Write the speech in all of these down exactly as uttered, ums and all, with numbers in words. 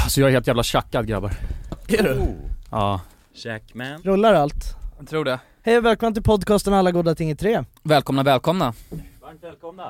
Så jag är helt jävla tjackad, grabbar. Är du? Oh. Ja. Jackman. Rullar allt? Jag tror det. Hej och välkommen till podcasten Alla goda ting i tre. Välkomna, välkomna. Varmt välkomna.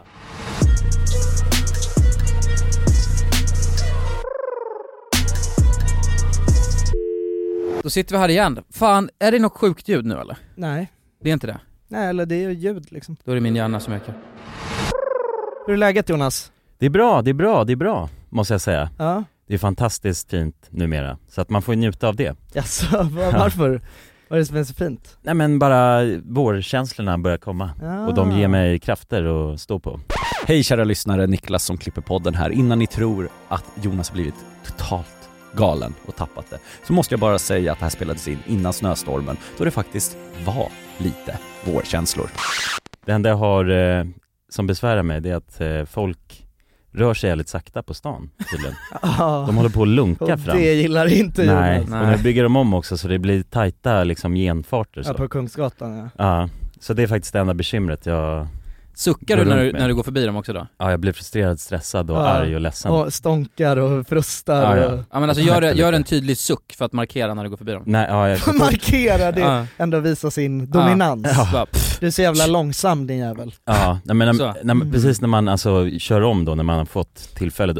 Då sitter vi här igen. Fan, är det något sjukt ljud nu eller? Nej. Det är inte det? Nej, eller det är ju ljud liksom. Då är det min hjärna som ökar. Hur är läget, Jonas? Det är bra, det är bra, det är bra, måste jag säga. Ja. Det är fantastiskt fint numera, så att man får njuta av det. Jaså, var, varför? Vad är det som är så fint? Nej men bara vårkänslorna börjar komma. Ja. Och de ger mig krafter att stå på. Hej kära lyssnare, Niklas som klipper podden här. Innan ni tror att Jonas har blivit totalt galen och tappat det, så måste jag bara säga att det här spelades in innan snöstormen, då det faktiskt var lite vårkänslor. Det enda jag har eh, som besvärar mig, det är att eh, folk rör sig lite sakta på stan tydligen. Ja. De håller på att lunka Och fram. det gillar inte Nej, Jonas. och nu bygger de om också så det blir tajta liksom genfarter så. Ja, på Kungsgatan, ja. Ja, så det är faktiskt det enda bekymret jag... Suckar du när du, när du går förbi dem också då? Ja, jag blir frustrerad, stressad och Ja. arg och ledsen. Och stånkar och frustar. Ja, ja. Och... Ja men alltså gör, gör en tydlig suck för att markera när du går förbi dem. Nej, ja, jag... markera det, Ja. ändå visa sin dominans. Ja. Bara, pff. Du är så jävla långsam, din jävel. Ja, nej, men Så. när, när, precis när man alltså kör om då, när man har fått tillfälle då,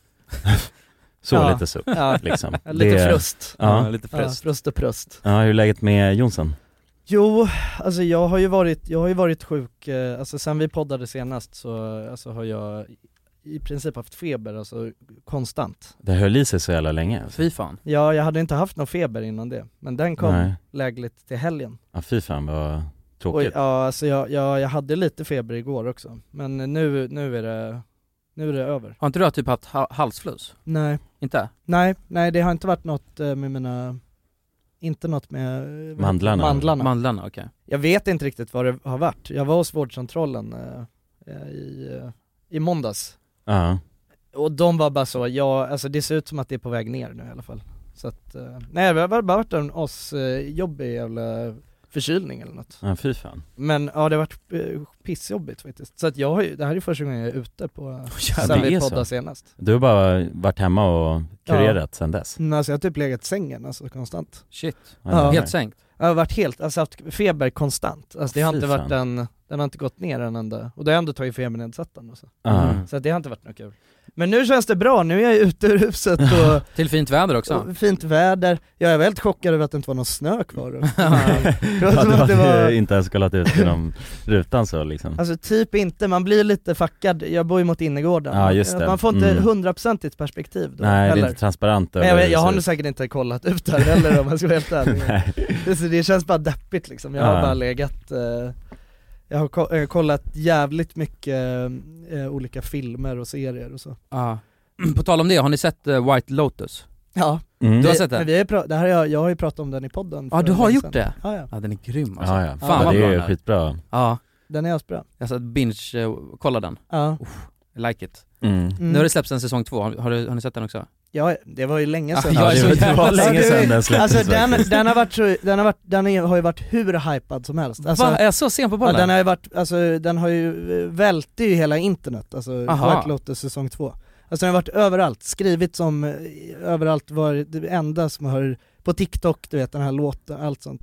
så Ja. lite suck Ja. liksom. Lite Det- frust. Ja. Ja, lite Ja, frust. frust och prust. Ja, hur är läget med Jonsson? Jo, alltså jag har ju varit, jag har ju varit sjuk, eh, alltså sen vi poddade senast så alltså har jag i princip haft feber, alltså konstant. Det höll i sig så jävla länge alltså. Fy fan. Ja, jag hade inte haft någon feber innan det, men den kom Nej. lägligt till helgen. Ja, fy fan vad Och, tråkigt. ja, alltså jag, jag, jag hade lite feber igår också, men nu, nu är det, nu är det över. Har inte du typ haft ha- halsfluss? Nej, Inte? nej, nej det har inte varit något eh, med mina, inte något med eh, Mandlarna. mandlarna. Mandlarna, okej. Okay. Jag vet inte riktigt vad det har varit. Jag var hos vårdcentralen eh, i, eh, i måndags. Ja. Och de var bara så, ja, alltså det ser ut som att det är på väg ner nu i alla fall. Så att, eh, nej det har bara varit en oss eh, jobbig jävla förkylning eller något. Ja, fy fan. Men ja, det har varit eh, pissjobbigt faktiskt. Så att jag har ju, det här är första gången jag är ute på, Ja, sen det vi är poddade så. senast. Du har bara varit hemma och kurerat sen dess. Mm, alltså jag har typ legat i sängen, alltså konstant. Shit. Ja. Helt sänkt. Jag har varit helt, alltså haft feber konstant. Alltså det har Fy inte varit fan. en, den har inte gått ner en enda. Och det har ändå tagit febernedsättande och så. Ja. Mm. Så att det har inte varit något kul. Men nu känns det bra, nu är jag ute ur huset och, Till fint väder också. och fint väder. Jag är väldigt chockad över att det inte var någon snö kvar. Det var Ja, som du att det hade var, ju inte ens kollat ut genom rutan så liksom. alltså typ inte, man blir lite fackad. Jag bor ju mot innergården. Ja, just det. Man får inte Mm. hundraprocentigt perspektiv då, Nej, det är heller. inte transparent. Men jag, över vet, jag har så- nog säkert inte kollat ut där heller om jag ska vara helt ärlig. Nej. det, så det känns bara deppigt liksom. Jag har Ja. bara legat eh, Jag har ko- eh, kollat jävligt mycket eh, olika filmer och serier och så. Ja. På tal om det, har ni sett uh, White Lotus? Ja, Mm. Du har vi- sett det? men vi har pra- det här har jag, jag har ju pratat om den i podden. Ja, för du har länge gjort sedan. det? Ja, ja. Ja, den är grym alltså. Ja, ja. Fan Ja, vad det bra är den ju är. skitbra. Ja, den är asbra. Jag satt binge, uh, kolla den. Ja. I like it. Mm. Mm. Nu har det släppts en säsong två, har, har, du, har ni sett den också? Ja, det var ju länge Ja, sedan. jag är så det, var- det jävla var länge sugen. sedan den släpptes. Alltså den, faktiskt. den har varit så, den har varit, den är, har ju varit hur hypad som helst. Alltså, Va? Är jag så sen på ja, bollen? den har ju varit, alltså den har ju välte ju hela internet, alltså Aha. White Lotus säsong två. Alltså den har varit överallt, skrivit som eh, överallt, var det enda som har, på TikTok, du vet den här låten, allt sånt.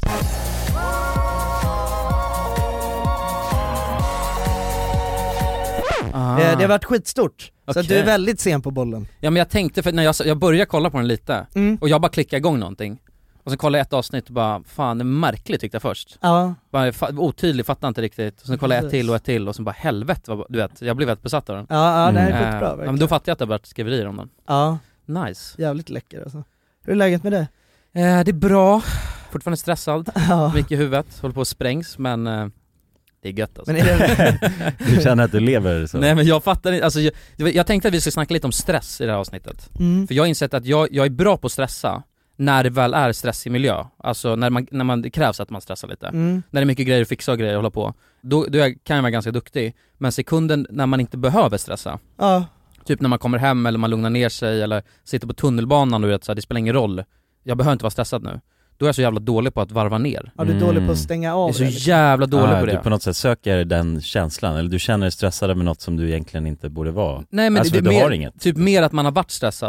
Ah. Eh, det har varit skitstort, så att du Okej. är väldigt sen på bollen. Ja men jag tänkte, för när jag, jag började kolla på den lite, Mm. och jag bara klickade igång någonting. Och så kollade jag ett avsnitt och bara, fan det är märkligt tyckte jag först. Ja, Bara, fa- otydlig, fattade inte riktigt. Och sen kollade jag ett Precis. till och ett till och så bara helvete, vad, du vet, jag blev helt besatt av den. ja, ja den är Mm. skitbra Eh, ja, verkligen. men då fattade jag att det har varit skriverier om den. Ja, Nice. jävligt läcker alltså. Hur är läget med dig? Eh, det är bra, fortfarande stressad, Ja. mycket i huvudet, håller på att sprängs, men eh, det är gött alltså. Men är det... Du känner att du lever så? Nej men jag fattar inte, alltså jag, jag tänkte att vi skulle snacka lite om stress i det här avsnittet. mm. För jag har insett att jag, jag är bra på att stressa när det väl är stressig miljö. Alltså när, man, när man, det krävs att man stressar lite. Mm. När det är mycket grejer att fixa och grejer att hålla på. Då, då kan jag vara ganska duktig. Men sekunden när man inte behöver stressa, Ja, typ när man kommer hem eller man lugnar ner sig eller sitter på tunnelbanan och vet, så här, det spelar ingen roll. Jag behöver inte vara stressad nu. Då är jag så jävla dålig på att varva ner. ja du är Mm. dålig på att stänga av Jag är så det, liksom. jävla dålig Ja, på det. du på något sätt söker den känslan, eller du känner dig stressad med något som du egentligen inte borde vara. Nej men Alltså, det, det du är har mer, inget. typ mer att man har varit stressad.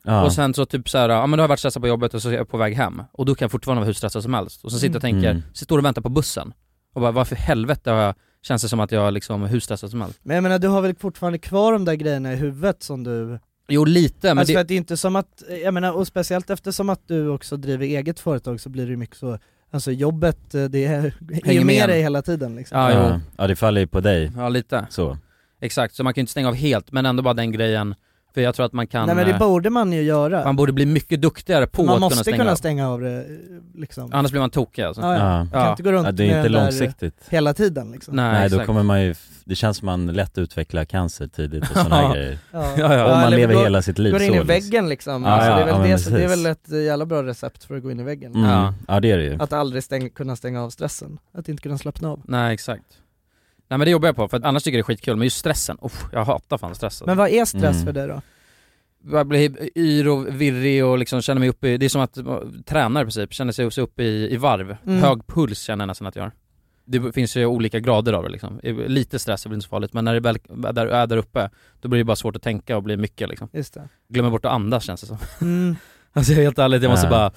Ja. Och sen så typ så här, ja men då har jag varit stressad på jobbet och så är jag på väg hem. Och då kan jag fortfarande vara hur stressad som helst. Och så sitter jag och tänker, Mm. så står och väntar på bussen. Och bara, varför helvete har jag, känns det som att jag liksom är hur stressad som helst. Men jag menar, du har väl fortfarande kvar de där grejerna i huvudet som du... Jo, lite, men alltså det... att det är inte som att, jag menar, och speciellt eftersom att du också driver eget företag så blir det ju mycket så, alltså jobbet, det är, är ju med dig hela tiden liksom. Ja, Ja, jo. ja, det faller ju på dig. Ja, lite. Så. Exakt, så man kan ju inte stänga av helt, men ändå bara den grejen. För jag tror att man kan... Nej, men det eh, borde man ju göra. Man borde bli mycket duktigare på man att måste kunna stänga kunna av. stänga av det liksom. Annars blir man tokig alltså. Ja, ja. Ja. Man kan Ja. inte gå runt Ja, det är med inte den där långsiktigt. hela tiden liksom. Nej, Nej, då exakt. kommer man ju, det känns som man lätt utvecklar cancer tidigt och sådana Ja. grejer. Ja. Ja, ja. Om man eller lever gå- hela sitt liv Går in så. i liksom. väggen liksom, Ja, alltså, ja, det, är väl ja, men det, så det är precis. väl ett jävla bra recept för att gå in i väggen. Mm. Ja. Ja, det är det ju. Att aldrig stäng, kunna stänga av stressen, att inte kunna slappna av. Nej, exakt. Nej, men det jobbar jag på, för att annars tycker jag det är skitkul. Men just stressen, oh, jag hatar fan stress. Men vad är stress Mm. för dig då? Jag blir yr och virrig och liksom känner mig uppe i, det är som att uh, träna i princip, känner sig också uppe i, i varv. Mm. Hög puls känner jag nästan att jag har. Det finns ju olika grader av det liksom. Lite stress är väl inte så farligt, men när det väl där, är där uppe, då blir det bara svårt att tänka och blir mycket liksom. Just det. Glömmer bort att andas känns det som. Mm. Alltså jag är helt ärligt, jag måste Ja. bara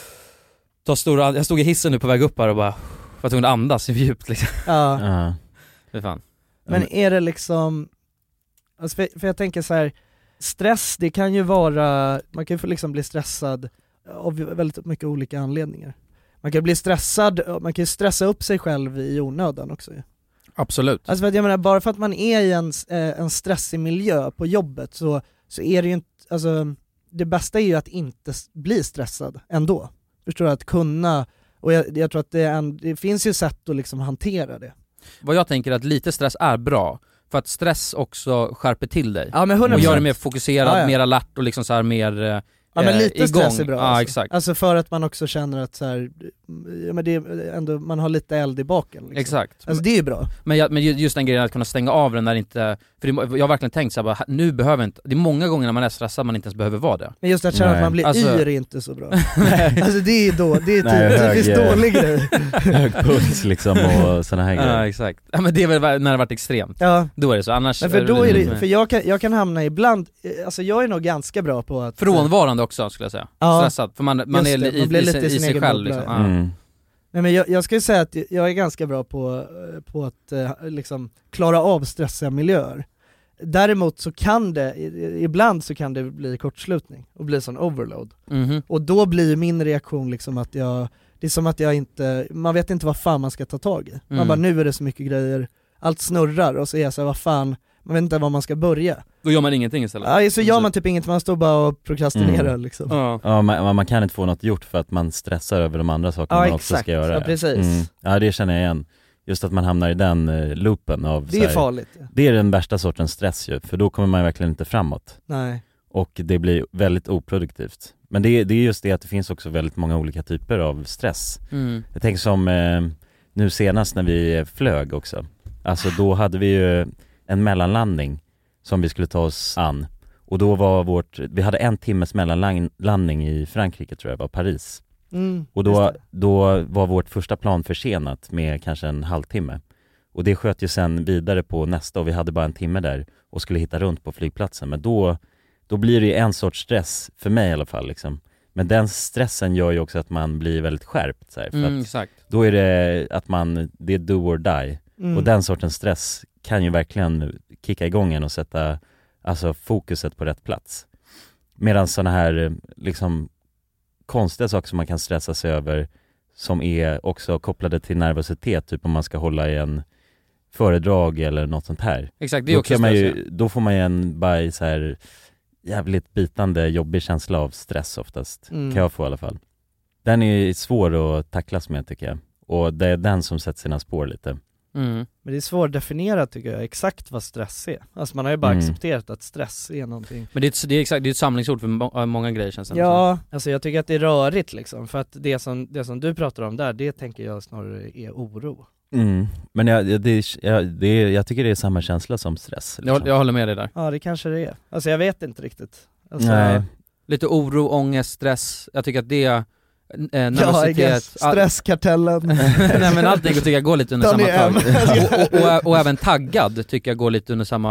ta stora, jag stod i hissen nu på väg upp här och bara var tvungen att andas djupt liksom. Ja. Ja. Det är fan. Men är det liksom, alltså för, för jag tänker så här, stress, det kan ju vara, man kan ju få liksom bli stressad av väldigt mycket olika anledningar. Man kan bli stressad, man kan ju stressa upp sig själv i onödan också. Absolut. Alltså för att jag menar, bara för att man är i en, eh, en stressig miljö på jobbet så, så är det ju inte, alltså det bästa är ju att inte s- bli stressad ändå. Förstår du? Att kunna, och jag, jag tror att det, är en, det finns ju sätt att liksom hantera det. Vad jag tänker är att lite stress är bra, för att stress också skärper till dig. Ja men hundra Och gör dig procent. mer fokuserad, Ja, ja. mer alert och liksom så här mer eh, Ja men lite igång. stress är bra. Ja, alltså. exakt. Alltså för att man också känner att så här, ja, men det är ändå, man har lite eld i baken liksom. Exakt. Alltså det är ju bra. Men, jag, men just den grejen att kunna stänga av den när inte, för det, jag har verkligen tänkt så här, bara, nu behöver jag inte, det är många gånger när man är stressad man inte ens behöver vara det. Men just att känna Nej. att man blir Alltså- yr är inte så bra. Alltså det är då, det är Nej, typ, hög- typiskt dålig grej. Hög puls liksom och såna här Ja grejer. exakt. Ja men det är väl när det har varit extremt. Ja. Då är det så, annars Men för då är lite det, mer för jag kan, jag kan hamna ibland, eh, alltså jag är nog ganska bra på att frånvarande också skulle jag säga. Ja. Stressad, för man, man Just är det, li- man blir i, lite i, i sin sig egen själv bubbla. liksom. Ja. Mm. Nej men jag, jag skulle säga att jag är ganska bra på, på att eh, liksom klara av stressiga miljöer. Däremot så kan det, i- ibland så kan det bli kortslutning och bli sån overload. Mhm. Och då blir min reaktion liksom att jag, det är som att jag inte, man vet inte vad fan man ska ta tag i. Man Mm. bara, nu är det så mycket grejer, allt snurrar och så är jag så här, vad fan, man vet inte var man ska börja. Då gör man ingenting istället. Ja, så gör man typ inget, man står bara och prokrastinerar Mm. liksom. Ja. Ja, man, man kan inte få något gjort för att man stressar över de andra sakerna Ja, man också exakt. ska göra. Ja, precis. Mm. Ja, det känner jag igen. Just att man hamnar i den eh, loopen av Det är så här, farligt. Ja. det är den värsta sortens stress ju, för då kommer man verkligen inte framåt. Nej. Och det blir väldigt oproduktivt. Men det är, det är just det att det finns också väldigt många olika typer av stress. Mm. Jag tänker som eh, nu senast när vi flög också. Alltså då hade vi ju en mellanlandning som vi skulle ta oss an. Och då var vårt, vi hade en timmes mellanlandning i Frankrike tror jag, var Paris. Mm, Och just då, det. då var vårt första plan försenat med kanske en halvtimme. Och det sköt ju sen vidare på nästa och vi hade bara en timme där och skulle hitta runt på flygplatsen. Men då, då blir det ju en sorts stress, för mig i alla fall liksom. Men den stressen gör ju också att man blir väldigt skärpt så här, för Mm, att exakt. då är det att man, det är do or die. Mm. Och den sortens stress kan ju verkligen kicka igång en och sätta alltså fokuset på rätt plats. Medan sådana här liksom konstiga saker som man kan stressa sig över som är också kopplade till nervositet, typ om man ska hålla i en föredrag eller något sånt här. Exakt, det är Då, också kan man stress, ju, då får man ju en bara så här jävligt bitande, jobbig känsla av stress oftast. Mm. Kan jag få i alla fall. Den är ju svår att tacklas med tycker jag. Och det är den som sätter sina spår lite. Mm. Men det är svårdefinierat tycker jag, exakt vad stress är. Alltså man har ju bara Mm. accepterat att stress är någonting. Men det är, ett, det är exakt, det är ett samlingsord för må- många grejer känns det som. Ja, alltså jag tycker att det är rörigt liksom. För att det som, det som du pratar om där, det tänker jag snarare är oro. Mm. Men jag, jag, det, jag, det, är- jag tycker det är samma känsla som stress. liksom. Jag, jag håller med dig där. Ja, det kanske det är. Alltså jag vet inte riktigt. Alltså, Nej. Lite oro, ångest, stress. Jag tycker att det är eh, Ja, I nervositet. guess. all- Stresskartellen. Nej men allting tycker jag går lite under Tony samma M. tag. och, och, och, och även taggad tycker jag går lite under samma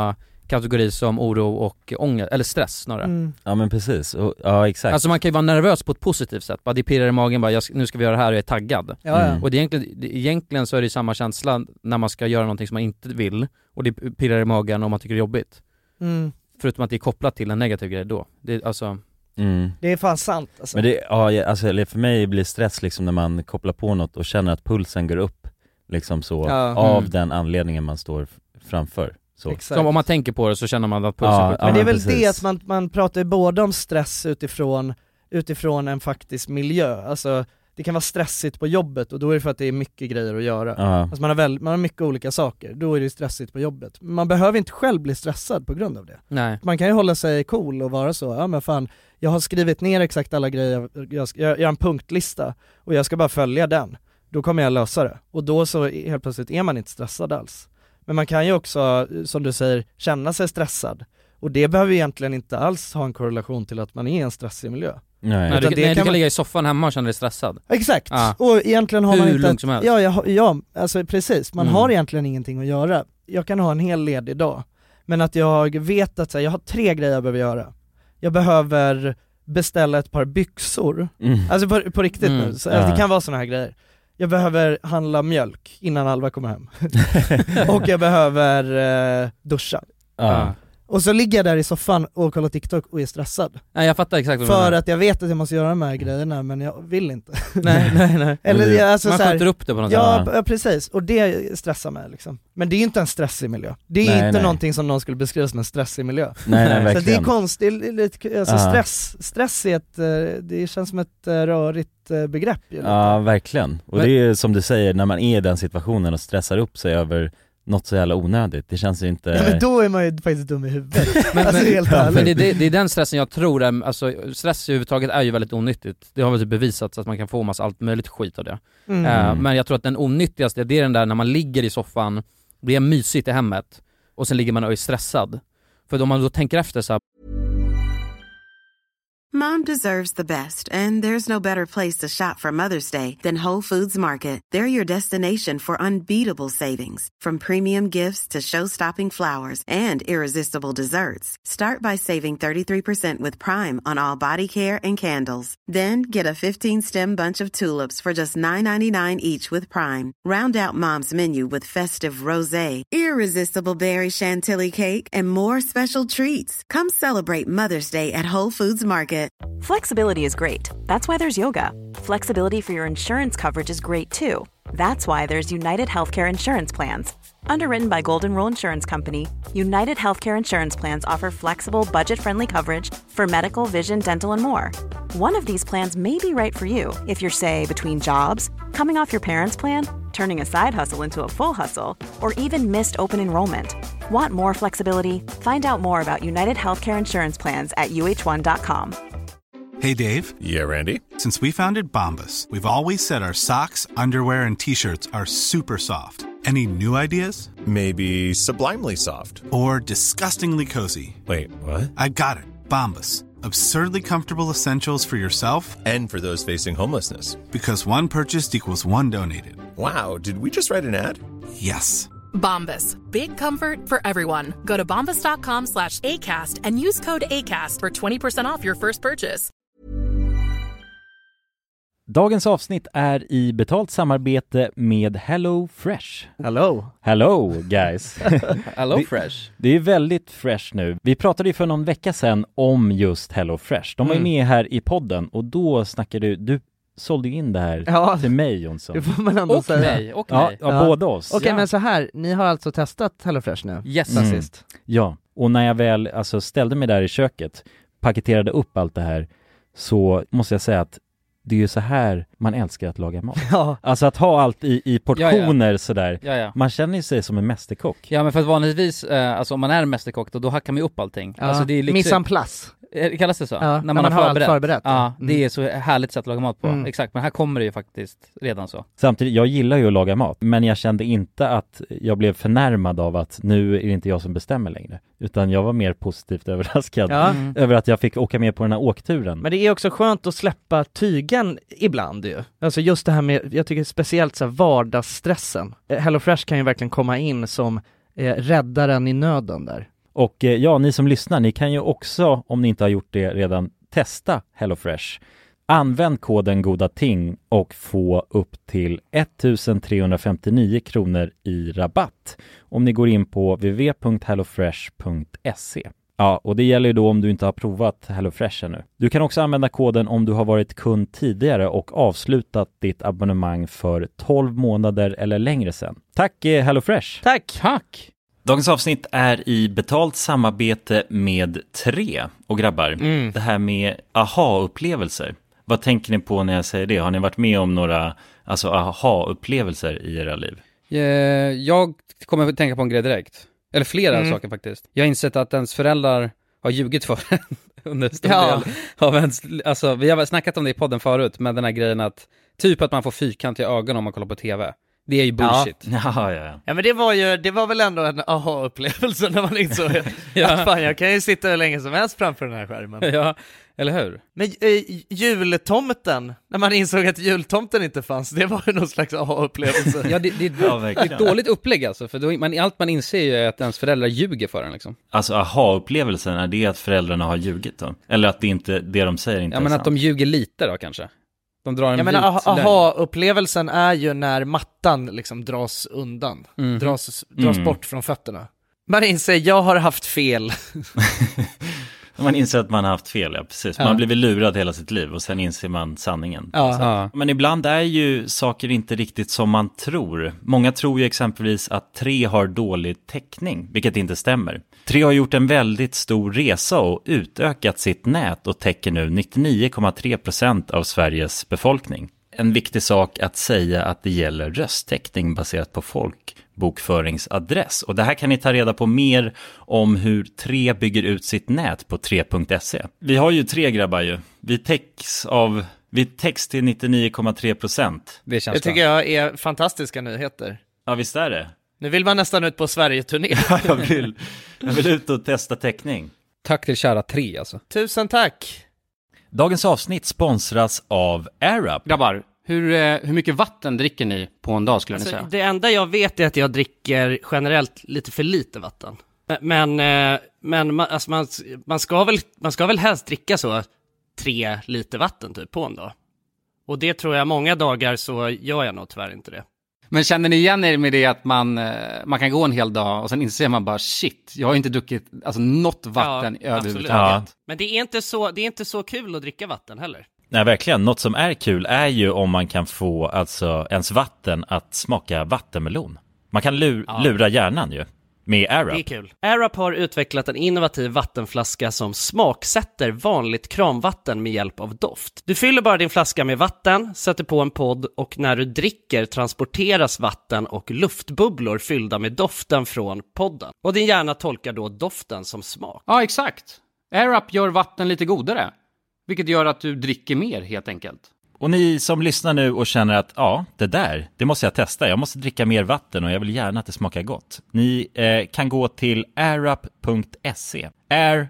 kategori som oro och ångest, eller stress snarare. Mm. Ja men precis, och, ja exakt. Alltså man kan ju vara nervös på ett positivt sätt, bara det pirrar i magen, bara jag, nu ska vi göra det här och jag är taggad. Ja, ja. Mm. Och det är egentligen, det, egentligen så är det samma känsla när man ska göra någonting som man inte vill och det pirrar i magen och man tycker det är jobbigt. Mm. Förutom att det är kopplat till en negativ grej då. Det, alltså... Mm. Det är fan sant alltså. Men det, ja, alltså, eller för mig blir stress liksom när man kopplar på något och känner att pulsen går upp liksom så, Ja. av Mm. den anledningen man står f- framför. Så. Exakt. Som om man tänker på det så känner man att pulsen Ja, går upp. ja, Men det är men väl precis. det att man, man pratar ju både om stress utifrån, utifrån en faktisk miljö. Alltså det kan vara stressigt på jobbet och då är det för att det är mycket grejer att göra. Ja. Alltså man har, väl, man har mycket olika saker, då är det stressigt på jobbet. Man behöver inte själv bli stressad på grund av det. Nej. Man kan ju hålla sig cool och vara så, ja men fan, jag har skrivit ner exakt alla grejer, jag, ska, jag, jag har en punktlista och jag ska bara följa den. Då kommer jag lösa det. Och då så helt plötsligt är man inte stressad alls. Men man kan ju också, som du säger, känna sig stressad. Och det behöver egentligen inte alls ha en korrelation till att man är i en stressig miljö. Nej. Nej, Utan du, det nej, kan du kan man- ligga i soffan hemma och känna dig stressad. Exakt, Ja. och egentligen har man Hur inte... lugnt som helst. Ja, ja, ja, alltså precis. Man Mm. har egentligen ingenting att göra. Jag kan ha en hel ledig dag. Men att jag vet att så här, jag har tre grejer jag behöver göra. Jag behöver beställa ett par byxor. Mm. Alltså på, på riktigt Mm. nu, så, alltså, Ja. det kan vara såna här grejer. Jag behöver handla mjölk innan Alva kommer hem. Och jag behöver eh, duscha. Ja. Och så ligger jag där i soffan och kollar TikTok och är stressad. Nej, jag fattar exakt vad du För menar. att jag vet att jag måste göra de här grejerna, men jag vill inte. Nej, nej, nej. Eller det- jag, alltså, Man så här, skjuter upp det på något ja, sätt. ja, precis. Och det stressar mig liksom. Men det är ju inte en stressig miljö. Det är Nej, inte nej. någonting som någon skulle beskriva som en stressig miljö. Nej, nej, Så det är verkligen. konstigt, det är lite- alltså Ja. stress, stress är ett, eh, det känns som ett eh, rörigt eh, begrepp ju, lite. Ja, verkligen. Och Men- det är som du säger, när man är i den situationen och stressar upp sig över något så jävla onödigt, det känns ju inte... Ja, men då är man ju faktiskt dum i huvudet. Men, Alltså, men, helt ja, ärligt. men det, det, det är den stressen jag tror är, alltså stress överhuvudtaget är ju väldigt onyttigt. Det har väl typ bevisats att man kan få massa allt möjligt skit av det. Mm. Eh, men jag tror att den onyttigaste, det är den där när man ligger i soffan, det är mysigt i hemmet och sen ligger man och är stressad. För om man då tänker efter så här, Mom deserves the best, and there's no better place to shop for Mother's Day than Whole Foods Market. They're your destination for unbeatable savings, from premium gifts to show-stopping flowers and irresistible desserts. Start by saving thirty-three percent with Prime on all body care and candles. Then get a fifteen-stem bunch of tulips for just nine ninety-nine each with Prime. Round out Mom's menu with festive rosé, irresistible berry chantilly cake, and more special treats. Come celebrate Mother's Day at Whole Foods Market. Flexibility is great. That's why there's yoga. Flexibility for your insurance coverage is great too. That's why there's United Healthcare Insurance Plans. Underwritten by Golden Rule Insurance Company, United Healthcare Insurance Plans offer flexible, budget-friendly coverage for medical, vision, dental, and more. One of these plans may be right for you if you're, say, between jobs, coming off your parents' plan, turning a side hustle into a full hustle, or even missed open enrollment. Want more flexibility? Find out more about United Healthcare Insurance Plans at U H one dot com. Hey, Dave. Yeah, Randy. Since we founded Bombas, we've always said our socks, underwear, and T-shirts are super soft. Any new ideas? Maybe sublimely soft. Or disgustingly cozy? Wait, what? I got it. Bombas. Absurdly comfortable essentials for yourself And for those facing homelessness. because one purchased equals one donated. Wow, did we just write an ad? Yes. Bombas. Big comfort for everyone. Go to bombas.com slash ACAST and use code ACAST for twenty percent off your first purchase. Dagens avsnitt är i betalt samarbete med Hello Fresh. Hello. Hello guys. hello Det- fresh. Det är väldigt fresh nu. Vi pratade ju för någon vecka sedan om just Hello Fresh. De var ju Mm. med här i podden och då snackade du, du sålde ju in det här Ja, till mig Jonsson. det får man ändå Och säga. mig, och Ja, mig. ja, Ja. båda oss. Okej, Ja. men så här, ni har alltså testat HelloFresh nu? Yes. Sen Mm. sist? Ja, och när jag väl alltså, ställde mig där i köket, paketerade upp allt det här, så måste jag säga att det är ju så här man älskar att laga mat. Ja. Alltså att ha allt i, i portioner sådär. Ja, ja. Man känner ju sig som en mästerkock. Ja, men för att vanligtvis, eh, alltså om man är mästerkock då, då hackar man ju upp allting. Ja. Alltså det är liksom, Mise en place. Eh, kallas det så? Ja, när man har allt förberett. Ja, Mm. det är så härligt sätt att laga mat på. Mm. Exakt, men här kommer det ju faktiskt redan så. Samtidigt, jag gillar ju att laga mat, men jag kände inte att jag blev förnärmad av att nu är det inte jag som bestämmer längre. Utan jag var mer positivt överraskad Ja. Mm. över att jag fick åka med på den här åkturen. Men det är också skönt att släppa tygen ibland ju. Alltså just det här med, jag tycker speciellt så här vardagsstressen. Eh, HelloFresh kan ju verkligen komma in som eh, räddaren i nöden där. Och eh, ja, ni som lyssnar, ni kan ju också, om ni inte har gjort det redan, testa HelloFresh. Använd koden GODATING och få upp till ettusentrehundrafemtionio kronor i rabatt om ni går in på w w w punkt hellofresh punkt se. Ja, och det gäller ju då om du inte har provat HelloFresh ännu. Du kan också använda koden om du har varit kund tidigare och avslutat ditt abonnemang för tolv månader eller längre sedan. Tack eh, HelloFresh! Tack! Tack! Dagens avsnitt är i betalt samarbete med Tre. Och grabbar, Mm. det här med aha-upplevelser. Vad tänker ni på när jag säger det? Har ni varit med om några alltså, aha-upplevelser i era liv? Eh, Jag kommer att tänka på en grej direkt. Eller flera Mm. saker faktiskt. Jag har insett att ens föräldrar har ljugit för en under stor Ja. del av ens, alltså vi har snackat om det i podden förut, med den här grejen att typ att man får fyrkantiga ögon om man kollar på tv. Det är ju bullshit. Ja, ja, ja. Ja, men det var ju, det var väl ändå en aha-upplevelse när man insåg Ja. att fan, jag kan ju sitta hur länge som helst framför den här skärmen. Ja, eller hur? Men äh, jultomten, när man insåg att jultomten inte fanns, det var ju någon slags aha-upplevelse. Ja, det, det, det, Ja, det är verkligen. ett dåligt upplägg alltså, för då, man, allt man inser ju är att ens föräldrar ljuger för en liksom. Alltså aha-upplevelsen, är det att föräldrarna har ljugit då? Eller att det inte, det de säger inte Ja, är men att sant? de ljuger lite då kanske. De drar en Jag vit menar, aha- lögn. aha-upplevelsen är ju när mattan liksom dras undan, Mhm. dras, dras Mm. bort från fötterna. Man inser, jag har haft fel. Man inser att man har haft fel, ja precis. Man Ja. har blivit lurad hela sitt liv och sen inser man sanningen. Ja. Ja. Men ibland är ju saker inte riktigt som man tror. Många tror ju exempelvis att Tre har dålig täckning, vilket inte stämmer. Tre har gjort en väldigt stor resa och utökat sitt nät och täcker nu nittionio komma tre procent av Sveriges befolkning. En viktig sak att säga att det gäller rösttäckning baserat på folkbokföringsadress. Och det här kan ni ta reda på mer om hur Tre bygger ut sitt nät på tre punkt se. Vi har ju Tre grabbar ju. Vi täcks av... Vi täcks till nittionio komma tre procent. Det känns Det tycker jag är fantastiska nyheter. Ja, visst är det. Nu vill man nästan ut på Sverige-turné. jag, vill, jag vill ut och testa täckning. Tack till kära Tre alltså. Tusen tack! Dagens avsnitt sponsras av AirUp. Grabbar, hur, eh, hur mycket vatten dricker ni på en dag skulle ni Alltså, säga? det enda jag vet är att jag dricker generellt lite för lite vatten. Men, eh, men man, alltså man, man, ska väl, man ska väl helst dricka så tre liter vatten typ på en dag. Och det tror jag många dagar så gör jag nog tyvärr inte det. Men känner ni igen er med det att man, eh, man kan gå en hel dag och sen inser man bara shit, jag har inte druckit alltså, något vatten Ja, överhuvudtaget. Ja. Men det är, inte så, det är inte så kul att dricka vatten heller. Nej, verkligen. Något som är kul är ju om man kan få alltså, ens vatten att smaka vattenmelon. Man kan lur, Ja. lura hjärnan ju med Det är AirUp. kul. AirUp har utvecklat en innovativ vattenflaska som smaksätter vanligt kranvatten med hjälp av doft. Du fyller bara din flaska med vatten, sätter på en podd och när du dricker transporteras vatten och luftbubblor fyllda med doften från podden. Och din hjärna tolkar då doften som smak. Ja, exakt. AirUp gör vatten lite godare, vilket gör att du dricker mer helt enkelt. Och ni som lyssnar nu och känner att ja, det där, det måste jag testa. Jag måste dricka mer vatten och jag vill gärna att det smakar gott. Ni eh, kan gå till airup punkt se. air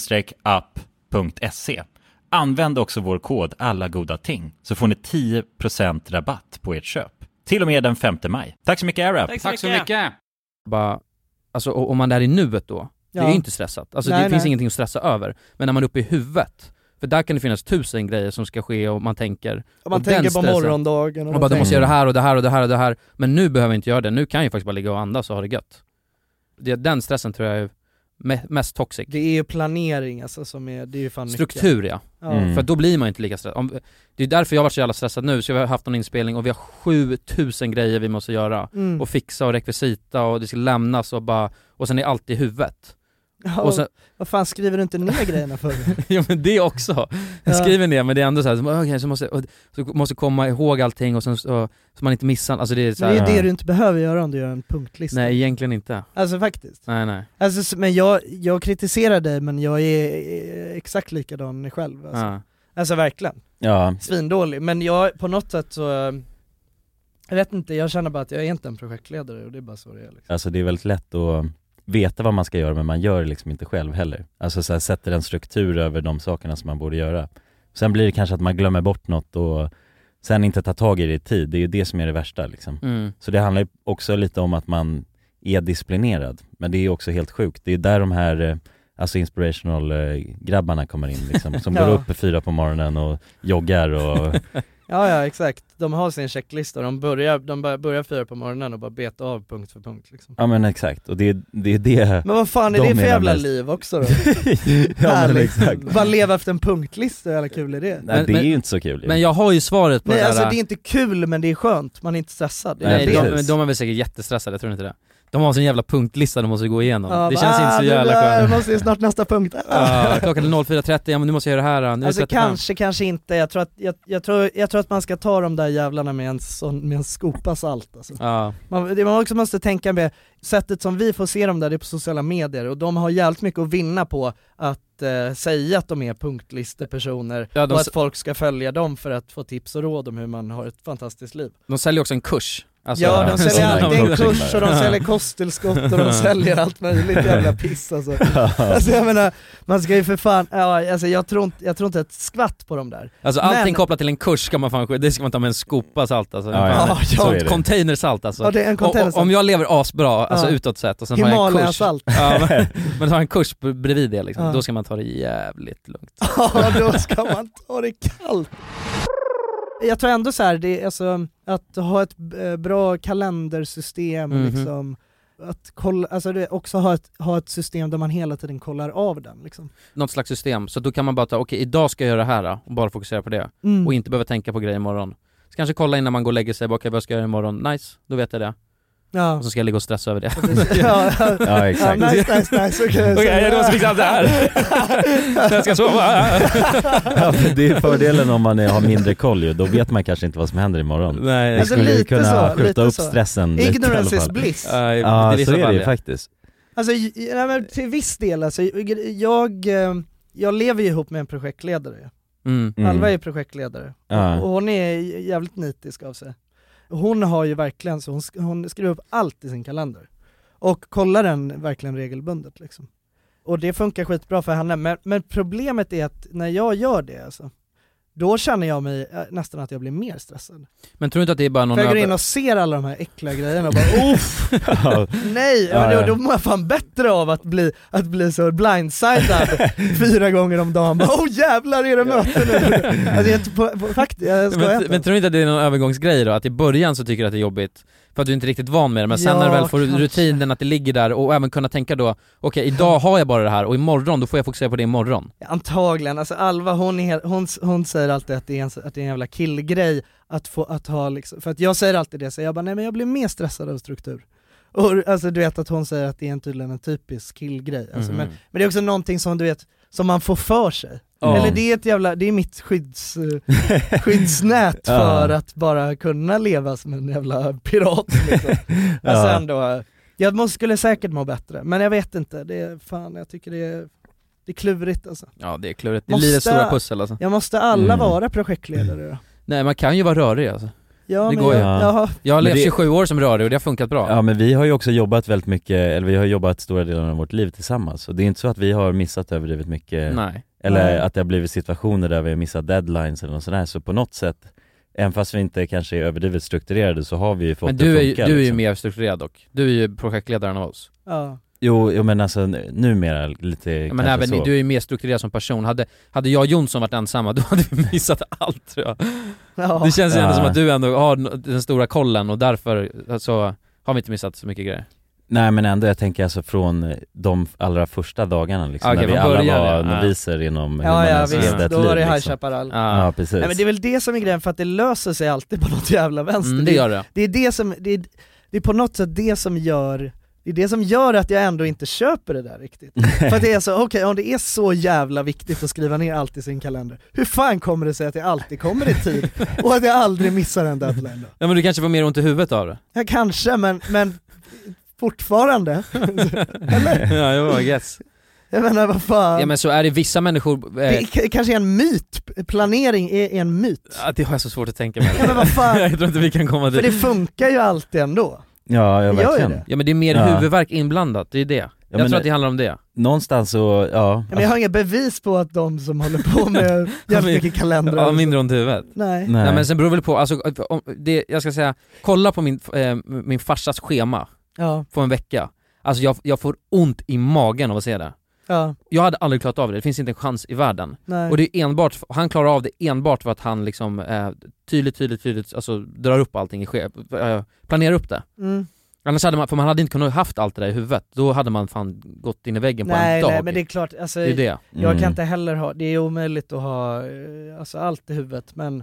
up punkt se. Använd också vår kod alla goda ting så får ni tio procent rabatt på ert köp. Till och med den femte maj. Tack så mycket AirUp. Tack så mycket. Bara, alltså o- om man är i nuet då, det är Ja. ju inte stressat. Alltså Nej, det finns nej. ingenting att stressa över. Men när man är uppe i huvudet, för där kan det finnas tusen grejer som ska ske och man tänker... Om man och den tänker på stressen- morgondagen och Man bara, du tänker- måste göra det här och det här och det här och det här. Men nu behöver jag inte göra det. Nu kan jag faktiskt bara ligga och andas och ha det gött. Det, den stressen tror jag är me- mest toxic. Det är ju planering alltså som är, det är ju fan Struktur, ja. Ja. Mm. För då blir man inte lika stressad. Om, det är därför jag har varit så jävla stressad nu. Så vi har haft någon inspelning och vi har sjutusen grejer vi måste göra. Mm. Och fixa och rekvisita och det ska lämnas och bara... Och sen är allt i huvudet. Ja, Och sen, vad fan skriver du inte ner grejerna för? ja men det också. Jag Ja. skriver ner men det är ändå så här, så, okay, så, måste, och, så måste komma ihåg allting och sen så, så man inte missar, alltså det är så Men det här, är det du inte behöver göra om du gör en punktlista. nej egentligen inte. Alltså faktiskt. Nej nej. Alltså, s- men jag, jag kritiserar dig men jag är eh, exakt likadan själv alltså. Ja. Alltså verkligen, Ja, svindålig. Men jag, på något sätt så, eh, jag vet inte, jag känner bara att jag är inte en projektledare och det är bara så det är liksom. alltså det är väldigt lätt att veta vad man ska göra men man gör det liksom inte själv heller. Alltså så här, sätter en struktur över de sakerna som man borde göra. Sen blir det kanske att man glömmer bort något och sen inte tar tag i det i tid. Det är ju det som är det värsta liksom. Mm. Så det handlar ju också lite om att man är disciplinerad. Men det är också helt sjukt. Det är där de här eh, alltså inspirational eh, grabbarna kommer in liksom, som Ja. går upp fyra på morgonen och joggar och Ja, ja, exakt. De har sin checklista och de börjar, de bara börjar fyra på morgonen och bara beta av punkt för punkt liksom. ja men exakt, och det, det är det. Men vad fan är de det för menar jävla mest. liv också då? Ja men Härligt. exakt. Bara leva efter en punktlista, hur jävla kul är det? Nej, Men- det är men- ju inte så kul. Men jag har ju svaret på Nej, det här. alltså det är inte kul men det är skönt, man är inte stressad. Det är Nej, Nej, det. de, precis. men de är väl säkert jättestressade, jag tror inte det. De har sin jävla punktlista de måste gå igenom. Ja, det bara, känns inte så ah, jävla det där skönt. måste ju snart nästa punkt. Ja, klockan är fyra trettio, ja men nu måste jag göra det här. Nu är det Alltså trettiofem. kanske, kanske inte. Jag tror, att, jag, jag, tror, jag tror att man ska ta de där jävlarna med en, sån, med en skopa salt alltså. Ja. Man, det man också måste tänka med sättet som vi får se dem där, det är på sociala medier, och de har jävligt mycket att vinna på att eh, säga att de är punktlistepersoner, Ja, de och s- att folk ska följa dem för att få tips och råd om hur man har ett fantastiskt liv. De säljer också en kurs. Alltså, Ja, de säljer sådana alltid en coaching kurs och de där. säljer kosttillskott och de säljer allt möjligt jävla piss alltså. Alltså jag menar, man ska ju för fan, ja, alltså jag tror inte, jag tror inte ett skvatt på dem där. Alltså allting Men- kopplat till en kurs ska man fan, det ska man ta med en skopa salt alltså. Ja, ja, Ja, så är En det. containersalt alltså. Ja, det är en Och- containersalt. och, om jag lever asbra, alltså Ja. utåt sett, och sen har jag en kurs. Himalaya-salt. Ja, men, men har en kurs b- bredvid det liksom, Ja. då ska man ta det jävligt lugnt. Ja, då ska man ta det kallt. Jag tror ändå så här, det är alltså att ha ett eh, bra kalendersystem Mhm. liksom, att kolla, alltså det också ha ett, ha ett system där man hela tiden kollar av den liksom. Något slags system, så då kan man bara ta, okej idag ska jag göra det här då, och bara fokusera på det. Mm. Och inte behöva tänka på grejer imorgon. Så kanske kolla innan man går och lägger sig, bara, okej vad ska jag göra imorgon? Nice, då vet jag det. Ja. Och så ska jag ligga och stressa över det. ja, ja. Ja, exakt. Ja, nice, nice, nice. Okej, Okej, jag måste fixa allt det här. Jag ska sova. Ja, men det är fördelen om man är, har mindre koll ju, då vet man kanske inte vad som händer imorgon. Nej, Det Alltså, skulle lite kunna så, skjuta lite upp så. stressen lite i alla Ignorance is fall. bliss. Ja, i- Ja, i vissa så är fall, det ju ja. faktiskt. Alltså j- nej, men till viss del alltså, jag, eh, jag lever ju ihop med en projektledare. Mm. Mm. Alva är projektledare, Ja. och hon är jävligt nitisk av sig. Hon har ju verkligen så, hon, sk- hon skriver upp allt i sin kalender och kollar den verkligen regelbundet liksom. Och det funkar skitbra för henne, men, men problemet är att när jag gör det alltså, då känner jag mig eh, nästan att jag blir mer stressad. Men tror du inte att det är bara någon För jag går in över... och ser alla de här äckliga grejerna och bara uff, Ja. nej, Ja, ja, ja. då, då mår jag fan bättre av att bli, att bli så blindsided fyra gånger om dagen. Bara, åh jävlar, är det möte nu? Alltså, jag, på, på, faktiskt, jag skojar Men, inte. men tror du inte att det är någon övergångsgrej då? Att i början så tycker du att det är jobbigt för att du inte är riktigt van med det, men sen Ja, när du väl får kanske. rutinen att det ligger där, och även kunna tänka då, okej idag har jag bara det här och imorgon då får jag fokusera på det imorgon. Antagligen, alltså Alva hon, är, hon, hon säger alltid att det är en, att det är en jävla killgrej att få att ha liksom, för att jag säger alltid det, så jag bara nej men jag blir mer stressad av struktur. Och alltså du vet att hon säger att det är en, tydligen en typisk killgrej alltså, Mhm. men, men det är också någonting som du vet, som man får för sig. Ja. Eller det är ett jävla, det är mitt skydds, eh, skyddsnät Ja. för att bara kunna leva som en jävla pirat liksom. Alltså Ja. ändå, jag måste, skulle säkert må bättre, men jag vet inte, det är fan, jag tycker det är, det är klurigt alltså. Ja det är klurigt, det är Måste- livets stora pussel alltså. Jag måste alla Mm. vara projektledare då? Nej man kan ju vara rörig alltså. Ja, Det men går jag, ju. jaha. Jag har Men levt det- tjugosju år som rörig och det har funkat bra. Ja, men vi har ju också jobbat väldigt mycket, eller vi har jobbat stora delar av vårt liv tillsammans, och det är inte så att vi har missat överdrivet mycket. Nej. Eller Nej. att det har blivit situationer där vi har missat deadlines eller något sådär, så på något sätt, även fast vi inte kanske är överdrivet strukturerade, så har vi ju fått Men det du är, ju- funka, du är ju liksom. mer strukturerad dock. Du är ju projektledaren av oss. Ja. Jo, jo men alltså numera lite Ja, men kanske även så. ni, du är ju mer strukturerad som person. Hade, hade jag och Jonsson varit ensamma, då hade vi missat allt tror jag. Ja. Det känns ju ändå Ja. som att du ändå har den stora kollen, och därför så har vi inte missat så mycket grejer. Nej men ändå, jag tänker alltså från de allra första dagarna liksom, Okej, när vi från alla början, var ja. noviser inom hur Ja, man ja ens visst, levde ett då var det liv, High liksom. Chaparral. Ja, Ja, precis. Nej men det är väl det som är grejen, för att det löser sig alltid på något jävla vänster. mm, det gör det. det är det som, det är, det är på något sätt det som gör, det är det som gör att jag ändå inte köper det där riktigt. För att det är så, okej okay, om det är så jävla viktigt att skriva ner allt i sin kalender, hur fan kommer det sig att jag alltid kommer i tid och att jag aldrig missar en deadline då? Ja men du kanske får mer ont i huvudet av det. Ja kanske, men, men fortfarande. Eller? Ja, jag guess. Jag menar vad fan. Ja men så är det vissa människor... Eh, Det k- kanske är en myt, planering är en myt. ja, det har jag så svårt att tänka mig. Ja, men vad fan. Jag tror inte vi kan komma För dit. det funkar ju alltid ändå. Ja, ja Det gör ju verkligen. det. Ja men det är mer Ja. huvudvärk inblandat, det är det. Jag men tror att det handlar om det. Någonstans så, ja. Men jag har inga bevis på att de som håller på med jävligt mycket kalendrar Ja, mindre ont i huvudet. Nej. Nej men sen beror väl på, alltså, om det, jag ska säga, kolla på min, eh, min farsas schema. Ja. på en vecka. Alltså jag, jag får ont i magen av att se det. Ja. Jag hade aldrig klarat av det, det finns inte en chans i världen. Nej. Och det är enbart, han klarar av det enbart för att han liksom eh, tydligt, tydligt, tydligt alltså drar upp allting i ske, eh, planerar upp det. Mm. Annars hade man, för man hade inte kunnat haft allt det där i huvudet. Då hade man fan gått in i väggen på nej, en dag. Nej, men det är klart, alltså, det är det. jag Mm. kan inte heller ha, det är omöjligt att ha eh, alltså allt i huvudet, men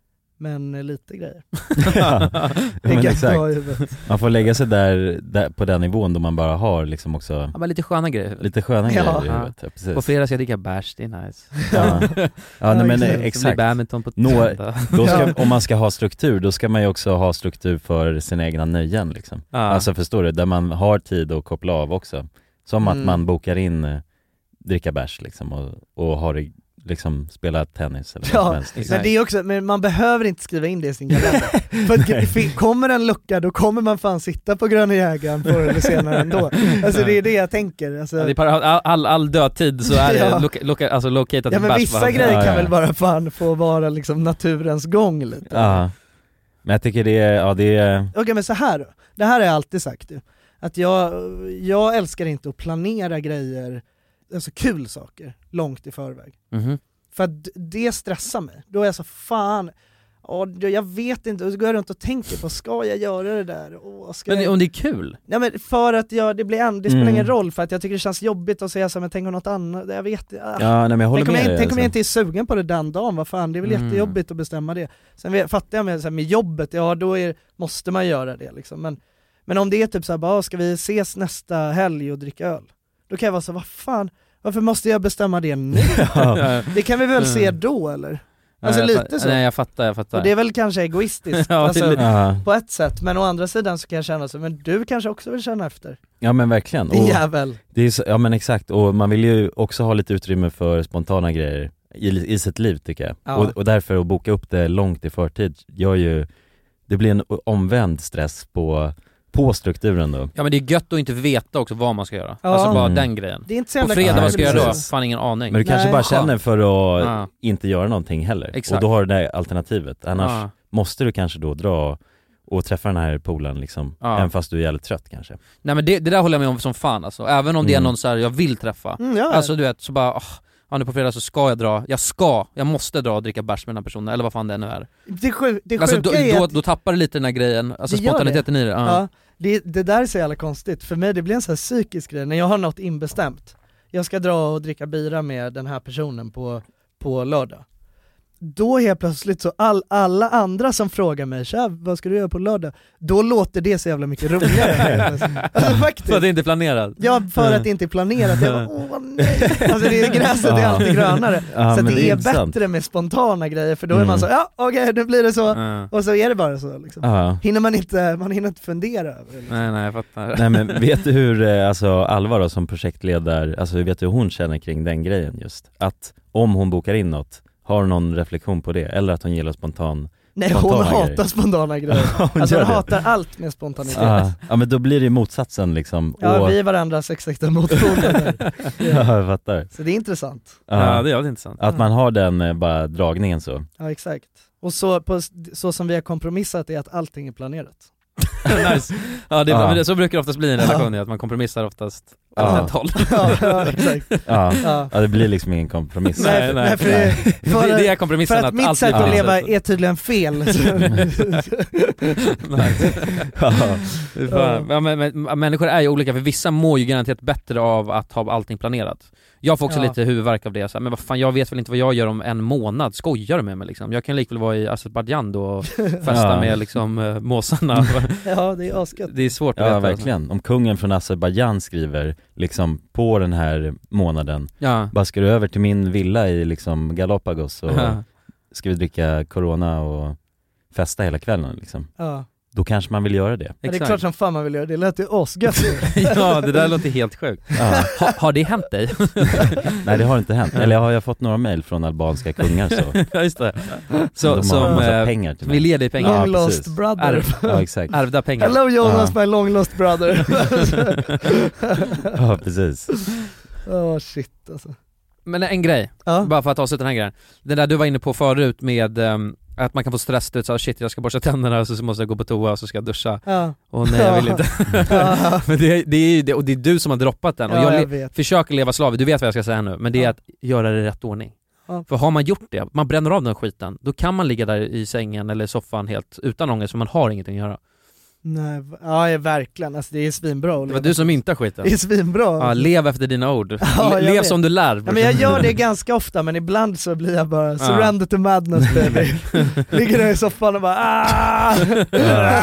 men lite grejer. Ja, det men kan exakt. ha i huvudet. Man får lägga sig där, där på den nivån då man bara har liksom också Ja, men lite sköna grejer. lite sköna Ja. grejer i huvudet. Ja, precis. På fredag ska jag dricka bärs, det är nice. Ja, ja nej, men exakt. Det blir exakt. badminton på Nå, söndag. då ska, Ja. om man ska ha struktur, då ska man ju också ha struktur för sina egna nöjen liksom. Ja. Alltså förstår du, där man har tid att koppla av också. Som att Mm. man bokar in eh, dricka bärs liksom och, och har det, liksom spela tennis eller vad Ja, som helst liksom. men det är också, men man behöver inte skriva in det i sin kalender. För att f- kommer en lucka, då kommer man fan sitta på Gröna Jägaren förr eller senare ändå. Alltså det är det jag tänker. Alltså, Ja, det är par, all, all, all dödtid så är det Ja. loka, loka, alltså located ja till men bärs, vissa va? grejer Ja, kan ja. väl bara fan få vara liksom naturens gång lite. Ja. Men jag tycker det är, ja det är, Okej, men så här då. Det här har jag alltid sagt ju. Att jag, jag älskar inte att planera grejer, alltså kul saker, långt i förväg. Mhm. För att det stressar mig. Då är jag så fan, åh, jag vet inte, och så går jag runt och tänker på, ska jag göra det där? Åh, ska Men jag... om det är kul? Ja, men för att jag, det, blir en, det spelar Mm. ingen roll, för att jag tycker det känns jobbigt att säga så, men tänk om något annat, jag vet ah. ja nej men jag håller Tänk om med jag, dig, tänk om jag alltså. inte är sugen på det den dagen, vad fan, det är väl Mm. jättejobbigt att bestämma det. Sen vet, fattar jag med, så här, med jobbet, ja då är, måste man göra det liksom. Men, men om det är typ så här, bara, ska vi ses nästa helg och dricka öl? Då kan jag vara så, vad fan, varför måste jag bestämma det nu? Ja. Det kan vi väl se Mm. då eller? Alltså Nej, jag lite fa- så. Nej jag fattar, jag fattar. Och det är väl kanske egoistiskt, Ja, det är alltså, lite- Ja. på ett sätt, men å andra sidan så kan jag känna så, men du kanske också vill känna efter. Ja men verkligen. Din Och jävel. det är så, ja men exakt, och man vill ju också ha lite utrymme för spontana grejer i, i sitt liv tycker jag. Ja. Och, och därför att boka upp det långt i förtid gör ju, det blir en omvänd stress på, på strukturen då. Ja men det är gött att inte veta också vad man ska göra. Ja. Alltså bara Mm. den grejen. Det är inte så På jävla fredag, kul. vad ska jag göra då? precis. Fan ingen aning. Men du kanske Nej, bara skönt. känner för att Ja. inte göra någonting heller. Exakt. Och då har du det här alternativet. Annars Ja. måste du kanske då dra och träffa den här polen liksom, Ja. även fast du är jävligt trött kanske. Nej men det, det där håller jag med om som fan alltså. Även om det är Mm. någon så här jag vill träffa. Mm, ja. Alltså du vet, så bara, åh, ja, nu på fredag så ska jag dra, jag ska, jag måste dra och dricka bärs med den här personen, eller vad fan det nu är. det, sjuk, det Alltså sjuka då, är då, att, då tappar det lite den här grejen, alltså Det gör spontaniteten i det. Ja. ja, det, det där är så jävla konstigt. För mig det blir en sån här psykisk grej, när jag har något inbestämt. Jag ska dra och dricka bira med den här personen på, på lördag. Då helt plötsligt så all, alla andra som frågar mig, tja, vad ska du göra på lördag? Då låter det så jävla mycket roligare. Alltså faktiskt. För att det inte är planerat. Ja, för att det inte är planerat. Jag bara, åh nej. Alltså det är, gräset är alltid grönare. Ja, så men det, det är är intressant. bättre med spontana grejer, för då är Mm. man så, ja okej, nu blir det så. Ja. Och så är det bara så liksom. Ja. Hinner man inte, man hinner inte fundera över det liksom. Nej nej jag fattar. Nej men vet du hur, eh, alltså Alva då som projektledare, alltså vet du hur hon känner kring den grejen just? Att om hon bokar in något, har hon någon reflektion på det? Eller att hon gillar spontan? Nej, hon spontana hatar grejer? spontana grejer. Hon Alltså gör hon det. hatar allt med spontanitet. Ja, ja men då blir det ju motsatsen liksom. Ja, och, vi är varandras exakta motpoler. ja, jag fattar. Så det är intressant. Ja, Ja det är väldigt intressant. att man har den eh, bara dragningen så. Ja, exakt. Och så, på, så som vi har kompromissat är att allting är planerat. Nice. Ja, det, Ja. men det, så brukar det oftast bli i en relation, att man kompromissar oftast Ja. åt ett håll. Ja, ja exakt. Ja. Ja. Ja, det blir liksom ingen kompromiss. Nej, Nej, för, nej. nej, för, det, för, det, det är för kompromissen att mitt allt sätt blir att på leva det sättet. är tydligen fel. Så. Nice. Ja. Fy fan. Ja, men, men, människor är ju olika, för vissa mår ju garanterat bättre av att ha allting planerat. Jag får också Ja. lite huvudvärk av det, så här, men vad fan, jag vet väl inte vad jag gör om en månad, skojar du med mig liksom? Jag kan likväl vara i Azerbaijan då och festa Ja. med liksom uh, måsarna. Ja, det är asgött. Det är svårt att Ja veta. verkligen, om kungen från Azerbaijan skriver liksom på den här månaden, Ja. bara ska du över till min villa i liksom Galapagos och Ja. ska vi dricka corona och festa hela kvällen liksom. Ja. Då kanske man vill göra det. Ja, det är Exakt. klart som fan man vill göra det, det lät ju asgött. Ja, det där låter helt sjukt. Ja. Ha, har det hänt dig? Nej det har inte hänt, eller jag har jag fått några mejl från albanska kungar så Ja, just det. Så, de har som massa eh, pengar till vill mig. ge dig pengar. Long Ja, lost precis. brother. Ärv, Ja exakt. ärvda pengar. Hello Jonas, Ja. my long lost brother. Ja precis. Åh oh, shit alltså. Men en grej, Ja. bara för att avsluta den här grejen. Det där du var inne på förut med, um, Att man kan få stress ut så shit jag ska borsta tänderna och så måste jag gå på toa och så ska jag duscha. Ja. Och nej jag vill inte. Ja. Men det, det är ju det, och det är du som har droppat den. Och Ja, jag, jag le- vet. försöker leva slav, du vet vad jag ska säga nu. Men det är Ja. att göra det i rätt ordning. Ja. För har man gjort det, man bränner av den skiten, då kan man ligga där i sängen eller soffan helt utan ångest för man har ingenting att göra. Nej, ja, ja verkligen, alltså det är svinbra att Det leva. var du som inte skiten. Det är svinbra. Ja, lev efter dina ord. Ja, jag lev vet. som du lär. Ja, men jag gör det ganska ofta, men ibland så blir jag bara surrender to madness baby. Ligger där i soffan och bara ah! Det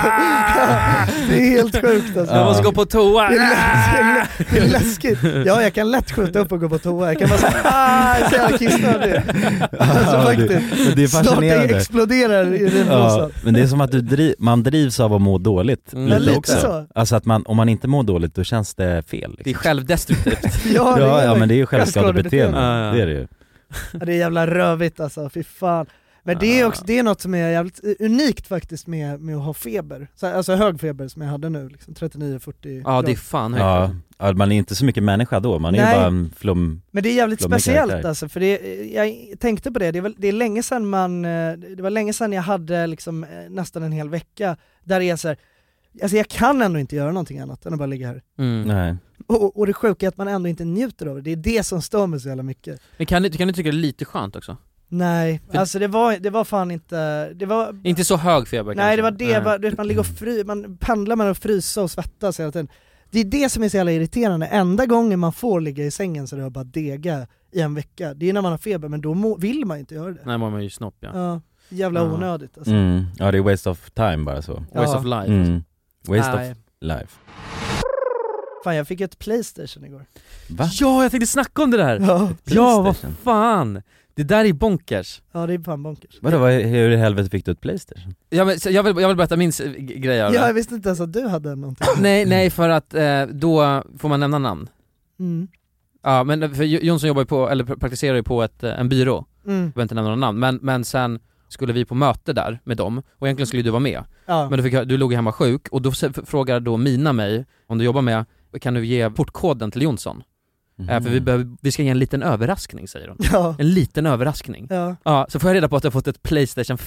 är helt sjukt alltså. Jag måste gå på toa. Det är, lä- det är läskigt. Ja, jag kan lätt skjuta upp och gå på toa. Jag kan bara säga ah, jag är så jävla kissnödig. Alltså Ja, faktiskt. det, det är Snart fascinerande. det exploderar i Ja, rimblåsan. men det är som att du driv, man drivs av att må dåligt Mm. lite, Lite också. så. Alltså att man, om man inte mår dåligt då känns det fel. Det är Liksom. självdestruktivt. Ja, det Ja, är ja det. men det är ju självskadebeteende. Ja, ja. Det är det ju. Ja, det är jävla rövigt alltså, fy fan. Men det är också det är något som är jävligt unikt faktiskt med, med att ha feber. Så, alltså hög feber som jag hade nu, liksom trettionio fyrtio Ja, det är grader. fan högt. Ja, ja, man är inte så mycket människa då, man är Nej. ju bara en flum. Men det är jävligt Flummig speciellt karaktär. alltså, för det, jag tänkte på det, det, är väl, det är länge sedan man, eh, det var länge sedan jag hade liksom eh, nästan en hel vecka där det är så här, alltså jag kan ändå inte göra någonting annat än att bara ligga här. Mm. Nej. Och, och det sjuka är att man ändå inte njuter av det, det är det som stör mig så jävla mycket. Men kan du, kan du tycka det är lite skönt också? Nej, För- alltså det var, det var fan inte, det var Inte så hög feber kanske? Nej det var det, Nej. var, du vet, man ligger och fry, man pendlar med att frysa och svettas hela tiden. Det är det som är så jävla irriterande, enda gången man får ligga i sängen så är det att bara dega i en vecka. Det är när man har feber, men då må, vill man inte göra det. Nej, man är ju snopp ja. Ja, jävla Ja. onödigt alltså. Mm. Ja, det är waste of time bara så. Waste Ja. of life. Mm. Waste Nej. of life. Fan jag fick ett Playstation igår. Va? Ja, jag tänkte snacka om det där! Ja, Ja, vad PlayStation? fan! Det där är bonkers. ja det är fan bonkers. Vadå, vad, hur i helvete fick du ett Playstation? Jag vill, jag vill, jag vill berätta min s- g- grej av Ja, jag det. visste inte ens att du hade någonting. Nej, nej för att eh, då får man nämna namn. Mm. Ja, men för Jo- Jonsson jobbar ju på, eller praktiserar ju på ett, eh, en byrå. Mm. Jag vill inte nämna några namn, men, men sen skulle vi på möte där med dem, och egentligen skulle du vara med. Ja. Men du, fick, du låg ju hemma sjuk, och då s- frågar då Mina mig, om du jobbar med, kan du ge portkoden till Jonsson? Mm. Eh, för vi, behöver, vi ska ge en liten överraskning, säger de. Ja. En liten överraskning. Ja. Ja, så får jag reda på att jag fått ett Playstation.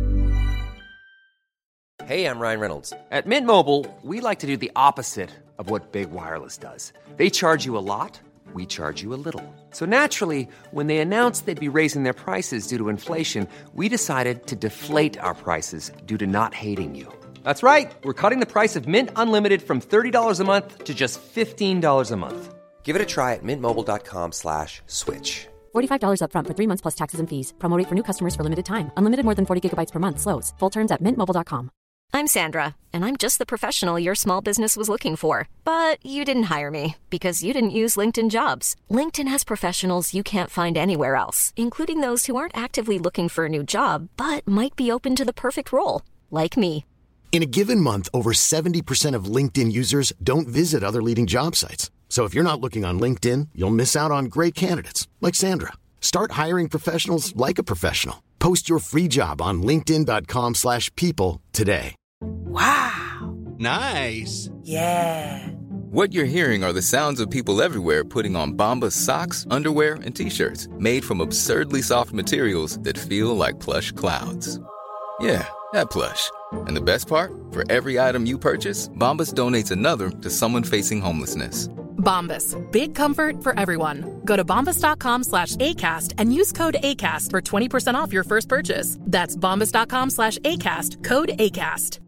Hey, I'm Ryan Reynolds. At Mint Mobile, we like to do the opposite of what Big Wireless does. They charge you a lot, we charge you a little. So naturally, when they announced they'd be raising their prices due to inflation, we decided to deflate our prices due to not hating you. That's right. We're cutting the price of Mint Unlimited from thirty dollars a month to just fifteen dollars a month. Give it a try at mintmobile.com slash switch. forty-five dollars up front for three months plus taxes and fees. Promo rate for new customers for limited time. Unlimited more than forty gigabytes per month slows. Full terms at mint mobile dot com. I'm Sandra, and I'm just the professional your small business was looking for. But you didn't hire me because you didn't use LinkedIn Jobs. LinkedIn has professionals you can't find anywhere else, including those who aren't actively looking for a new job, but might be open to the perfect role, like me. In a given month, over seventy percent of LinkedIn users don't visit other leading job sites. So if you're not looking on LinkedIn, you'll miss out on great candidates like Sandra. Start hiring professionals like a professional. Post your free job on linkedin dot com slash people today. Wow. Nice. Yeah. What you're hearing are the sounds of people everywhere putting on Bombas socks, underwear, and T-shirts made from absurdly soft materials that feel like plush clouds. Yeah, that plush. And the best part? For every item you purchase, Bombas donates another to someone facing homelessness. Bombas. Big comfort for everyone. Go to bombas.com slash ACAST and use code ACAST for twenty percent off your first purchase. That's bombas.com slash ACAST. Code ACAST.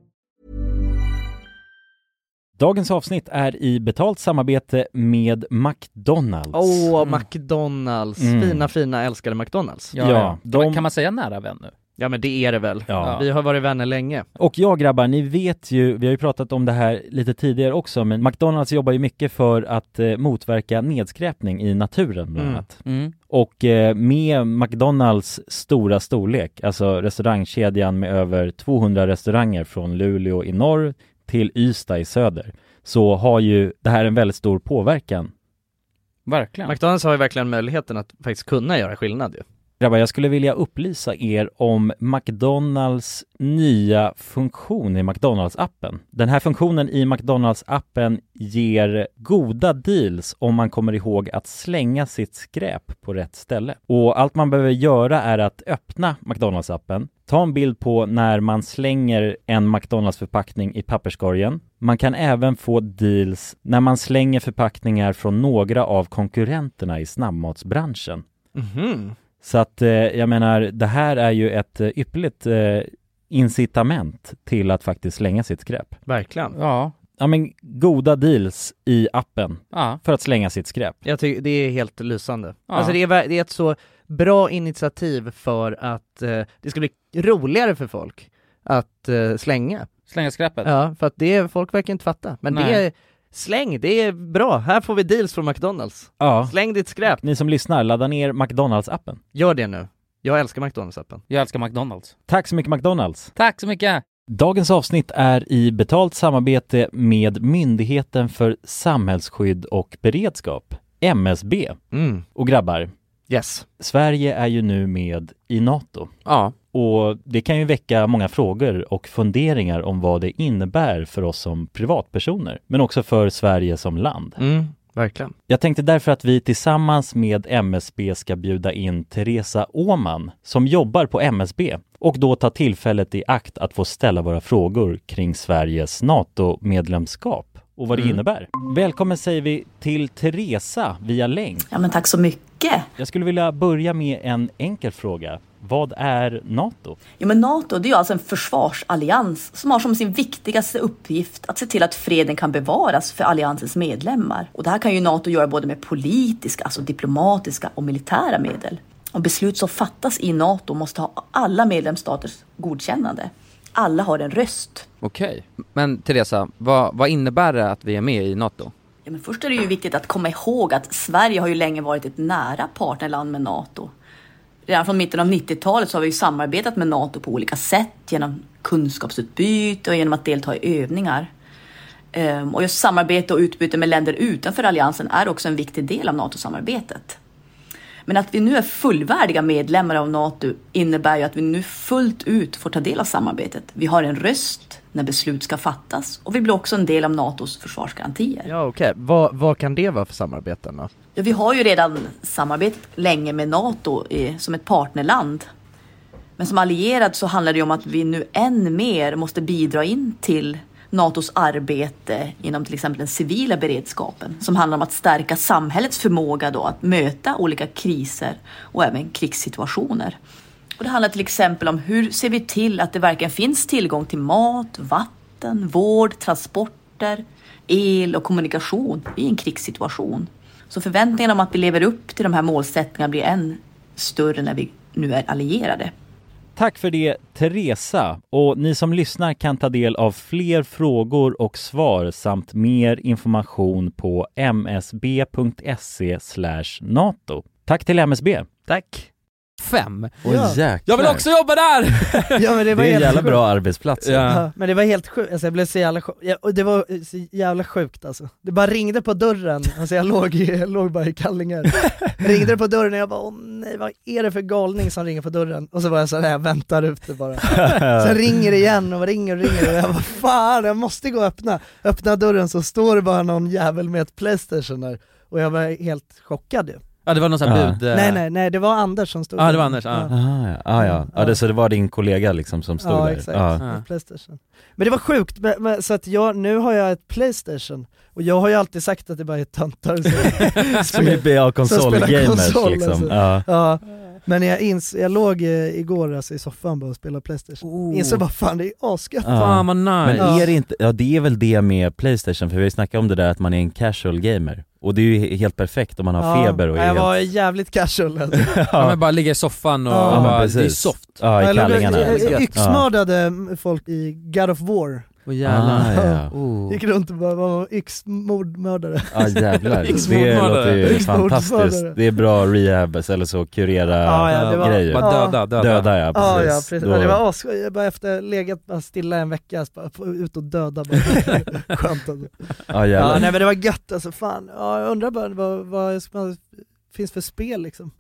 Dagens avsnitt är i betalt samarbete med McDonalds. Åh, oh, McDonalds. Mm. Fina, fina, älskade McDonalds. Ja, Ja, Kan, de- man, kan man säga nära vän nu? Ja, men det är det väl. Ja. Vi har varit vänner länge. Och ja grabbar, ni vet ju, vi har ju pratat om det här lite tidigare också, men McDonalds jobbar ju mycket för att eh, motverka nedskräpning i naturen bland Mm. annat. Mm. Och eh, med McDonalds stora storlek, alltså restaurangkedjan med över tvåhundra restauranger från Luleå i norr till Ystad i söder, så har ju det här en väldigt stor påverkan. Verkligen. McDonalds har ju verkligen möjligheten att faktiskt kunna göra skillnad ju. Grabbar, jag skulle vilja upplysa er om McDonalds nya funktion i McDonalds-appen. Den här funktionen i McDonalds-appen ger goda deals om man kommer ihåg att slänga sitt skräp på rätt ställe. Och allt man behöver göra är att öppna McDonalds-appen, ta en bild på när man slänger en McDonalds-förpackning i papperskorgen. Man kan även få deals när man slänger förpackningar från några av konkurrenterna i snabbmatsbranschen. Mhm. Så att eh, jag menar, det här är ju ett eh, ypperligt eh, incitament till att faktiskt slänga sitt skräp. Verkligen. Ja. Ja, men goda deals i appen Ja. för att slänga sitt skräp. Jag tycker det är helt lysande. Ja. Alltså det är, ver- det är ett så bra initiativ för att eh, det ska bli roligare för folk att eh, slänga. Slänga skräpet. Ja, för att det, folk verkar inte fatta. Men Nej. det är, släng, det är bra. Här får vi deals från McDonalds. Ja. Släng ditt skräp. Ni som lyssnar, ladda ner McDonalds-appen. Gör det nu. Jag älskar McDonalds-appen. Jag älskar McDonalds. Tack så mycket McDonalds. Tack så mycket. Dagens avsnitt är i betalt samarbete med Myndigheten för samhällsskydd och beredskap, M S B. Mm. Och grabbar, Yes. Sverige är ju nu med i NATO. Ja. Och det kan ju väcka många frågor och funderingar om vad det innebär för oss som privatpersoner, men också för Sverige som land. Mm, verkligen. Jag tänkte därför att vi tillsammans med M S B ska bjuda in Teresa Åman som jobbar på M S B och då ta tillfället i akt att få ställa våra frågor kring Sveriges NATO-medlemskap och vad det Mm. innebär. Välkommen säger vi till Teresa via länk. Ja, men tack så mycket. Jag skulle vilja börja med en enkel fråga. Vad är NATO? Ja, men NATO, det är ju alltså en försvarsallians som har som sin viktigaste uppgift att se till att freden kan bevaras för alliansens medlemmar. Och det här kan ju NATO göra både med politiska, alltså diplomatiska och militära medel. Och beslut som fattas i NATO måste ha alla medlemsstaters godkännande. Alla har en röst. Okej, men Teresa, vad, vad innebär det att vi är med i NATO? Ja, men först är det ju viktigt att komma ihåg att Sverige har ju länge varit ett nära partnerland med NATO. Redan från mitten av nittiotalet så har vi ju samarbetat med NATO på olika sätt genom kunskapsutbyte och genom att delta i övningar. Ehm, och just samarbete och utbyte med länder utanför alliansen är också en viktig del av NATO-samarbetet. Men att vi nu är fullvärdiga medlemmar av NATO innebär ju att vi nu fullt ut får ta del av samarbetet. Vi har en röst när beslut ska fattas och vi blir också en del av NATOs försvarsgarantier. Ja, okej. Okay. Vad, vad kan det vara för samarbeten då? Ja, vi har ju redan samarbetat länge med NATO i, som ett partnerland. Men som allierad så handlar det om att vi nu än mer måste bidra in till NATOs arbete inom till exempel den civila beredskapen som handlar om att stärka samhällets förmåga då att möta olika kriser och även krigssituationer. Och det handlar till exempel om hur ser vi till att det verkligen finns tillgång till mat, vatten, vård, transporter, el och kommunikation i en krigssituation. Så förväntningarna om att vi lever upp till de här målsättningarna blir än större när vi nu är allierade. Tack för det, Teresa. Och ni som lyssnar kan ta del av fler frågor och svar samt mer information på msb.se slash NATO. Tack till M S B. Tack. Fem. Oj, jäklar. Jag vill också jobba där! Ja, men det var det är en helt jävla sjukt. bra arbetsplats. Ja. Ja, men det var helt sjukt, alltså jag blev så jävla sjukt, ja, och det var så jävla sjukt alltså. Det bara ringde på dörren, alltså jag låg, i, jag låg bara i kallingar. Ringde det på dörren och jag bara, åh nej, vad är det för galning som ringer på dörren? Och så var jag så här, jag väntar ute bara. Sen ringer det igen och ringer och ringer och jag bara, fan, jag måste gå och öppna. Öppna dörren så står det bara någon jävel med ett PlayStation där. Och jag var helt chockad ju. Ja, det var någon sån här bud. Nej, nej, nej, det var Anders som stod Ja, där. det var Anders, ja. Ah, ja. Ah, ja. ja, det, så det var din kollega liksom som stod ja, där? Exakt. Ah. Ja, exakt. PlayStation. Men det var sjukt, men, men, så att jag, nu har jag ett PlayStation. Och jag har ju alltid sagt att det bara är töntar som, som är B A-konsol-gamers liksom. Alltså. Ja. Ja. Men jag, ins, jag låg eh, igår alltså, i soffan bara och spelade PlayStation. Oh. Insåg bara, fan det är asgött. Ja. Fan vad nice. Men är det inte, ja det är väl det med PlayStation, för vi har ju snackat om det där att man är en casual gamer. Och det är ju helt perfekt om man har ja. feber och är jag helt... var jävligt casual alltså. Ja. Ja, men bara ligga i soffan och ja, bara, det är soft. Ja, i kallingarna. Jag, jag, jag yxmördade folk i God of War. Åh jävlar. Ah, ja. Oh. Gick runt och bara var yxmordmördare. Ja jävlar, det låter ju fantastiskt. Det är bra rehab eller så, kurera ja, ja, det var, grejer. Bara döda, döda. Döda ja, precis. Ja, ja, precis. Då... Ja, det var as, jag bara efter legat bara stilla en vecka, bara ut och döda bara. Skönt alltså. Ja, ja, nej men det var gött alltså, fan. Ja, jag undrar bara vad, vad, vad finns för spel liksom.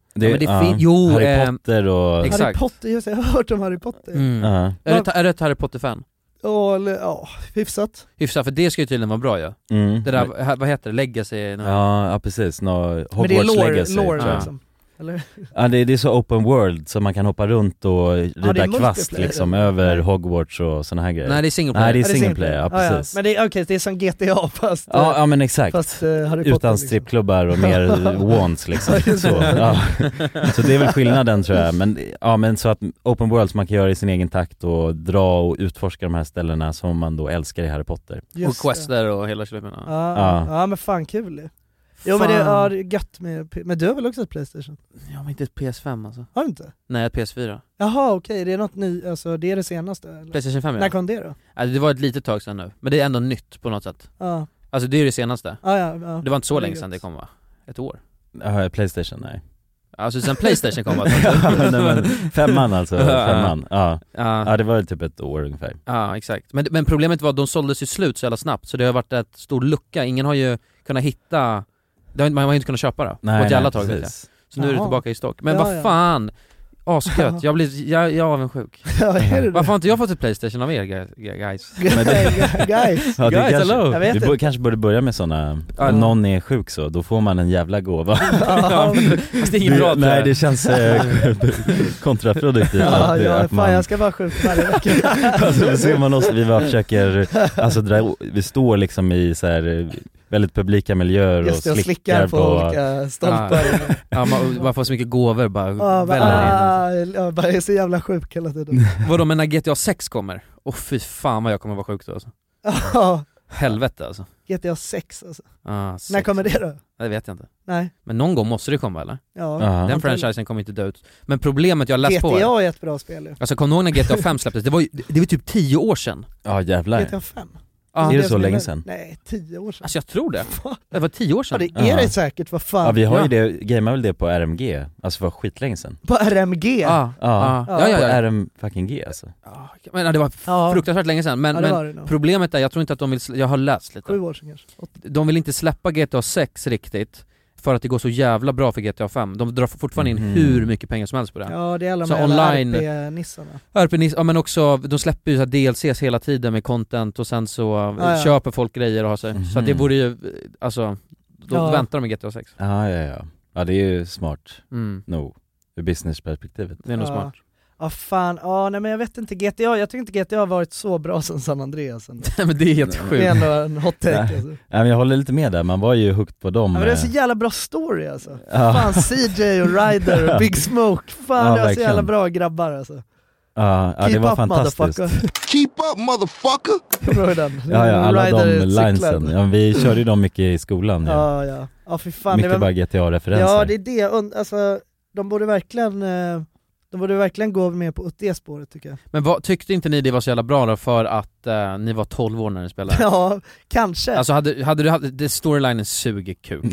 Det, ja, men det ja, fin- jo, Harry eh, Potter och... exakt. Harry Potter, just, jag har hört om Harry Potter. Mm. Ja. Är, du, är du ett Harry Potter-fan? Ja, eller, ja, hyfsat. Hyfsat, för det ska ju tydligen vara bra ja. Mm. Det där, vad heter det? Legacy? Ja, ja precis. No, Hogwarts Men det är lore, Legacy. lore ja. liksom. Eller? Ja, det, det är så open world så man kan hoppa runt och rida ja, kvast liksom över Nej. Hogwarts och såna här grejer. Nej, det är single player. Nej, det är Ja, det är single player, ja, ja, precis. ja. Men det är okej, okay, det är som G T A fast Ja, ja men exakt. Fast, uh, Harry Potter, utan liksom. strippklubbar och mer wands liksom. Så, ja. Så det är väl skillnaden tror jag. Men, ja, men så att open world som man kan göra i sin egen takt och dra och utforska de här ställena som man då älskar i Harry Potter. Just och quester och hela slutet. Ja. Ja. Ja. ja, men fan kul. Jo men det, ja, det är gött med, men du har väl också ett PlayStation? Ja, men inte ett P S fem alltså. Har du inte? Nej, ett P S fyra. Jaha, okej, okay. Det är något ny, alltså det är det senaste eller? PlayStation fem ja. När kom det då? Alltså, det var ett litet tag sedan nu, men det är ändå nytt på något sätt. Ja. Alltså det är det senaste. Ja, ja, ja. Det var inte så ja, länge gött. sedan det kom va? Ett år. Ja, PlayStation, nej. Alltså sen PlayStation kom va? Ja, men, men, femman alltså, femman. Ja. Ja. Ja, det var typ ett år ungefär. Ja, exakt. Men, men problemet var att de såldes ju slut så jävla snabbt, så det har varit ett stor lucka. Ingen har ju kunnat hitta, det har, man har inte kunnat köpa det nej, på ett jävla nej, tag vet jag. Så nu är det Jaha. tillbaka i stock. Men Ja, vad ja. fan, asgött. Jag blir, jag, jag är avundsjuk. Ja, är det Varför har inte jag fått ett PlayStation av er guys? Men det, Guys, ja, det guys, kanske, hello. Jag vet du inte. bör, kanske borde börja med såna, Ja. om någon är sjuk så, då får man en jävla gåva. Ja, men, fast det är inget bra. tror Nej, jag. det känns eh, kontraproduktivt. Ja, att, ja, att fan man, jag ska vara sjuk varje vecka. alltså, då ser man oss, vi bara försöker, alltså dra, vi står liksom i så här väldigt publika miljöer Just det, och jag slickar, slickar på, på olika stolpar. Ja, ja man, man får så mycket gåvor bara. Ja, väljer in. ah, jag bara är så jävla sjuk hela tiden. Vadå, men när G T A sex kommer? Åh fy fan vad jag kommer vara sjuk då alltså. Ja, Helvete alltså. G T A sex alltså. Ah, sex. När kommer det då? Det vet jag inte. Nej. Men någon gång måste det komma eller? Ja. Ja. Den franchisen kommer inte dö ut. Men problemet jag läst G T A på är, är ett bra spel ju. alltså kom du ihåg när G T A fem släpptes? Det var ju, det var typ tio år sedan. Ja, jävlar. G T A fem? Ja. Är det så som länge är- sedan? Nej, tio år sedan. Alltså jag tror det. Det var tio år Ja, sedan. det är Ja. det säkert, vad fan. Ja, vi har Ja. ju det, gamear väl det på R M G, alltså för skitlänge sedan. På R M G? Ja, Ja, ja, ja, ja, på ja. R M fucking G alltså. Ja, men ja, det var Ja. fruktansvärt länge sedan. Men, Ja, det var det men nog. problemet är, jag tror inte att de vill, sl- jag har läst lite. Sju år sedan kanske. Åtta. De vill inte släppa G T A sex riktigt för att det går så jävla bra för G T A fem. De drar fortfarande in Mhm. hur mycket pengar som helst på det. Ja, det är alla Så de här online- R P-nissarna. R P N, ja men också, de släpper ju så här D L Cs hela tiden med content och sen så Ja, ja. köper folk grejer och har sig. Så att det Mhm. vore ju, alltså, då Ja. väntar de med G T A sex. Ja, ja, ja. Ja, det är ju smart. Mm. No, ur businessperspektivet. Det är nog Ja. smart. Ja fan, ja nej men jag vet inte, G T A, jag tycker inte G T A har varit så bra som San Andreas ändå. Men det är helt Nej. Det är sjukt. ändå en hot take Nej. alltså. Nej, men jag håller lite med där, man var ju hooked på dem. Ja, men det är så eh, jävla bra story alltså. Ja. Fan C J och Ryder och Big Smoke, fan Ja, det var så verkligen. jävla bra grabbar alltså. Ja, ja det Keep var up, fantastiskt. motherfucker. Keep up, motherfucker! Kommer du ihåg den? Ja, ja, alla Ryder de cyklar. linesen. Ja, vi körde ju dem mycket i skolan. Ja. Ja ja, ja för fan Mycket det var... bara G T A-referenser. Ja det är det, Und- alltså de borde verkligen eh, de borde verkligen gå med på det spåret tycker jag. Men vad, tyckte inte ni det var så jävla bra då för att eh, ni var tolv år när ni spelade? Ja, kanske. Alltså hade, hade du, hade, det storylinen suger kuk.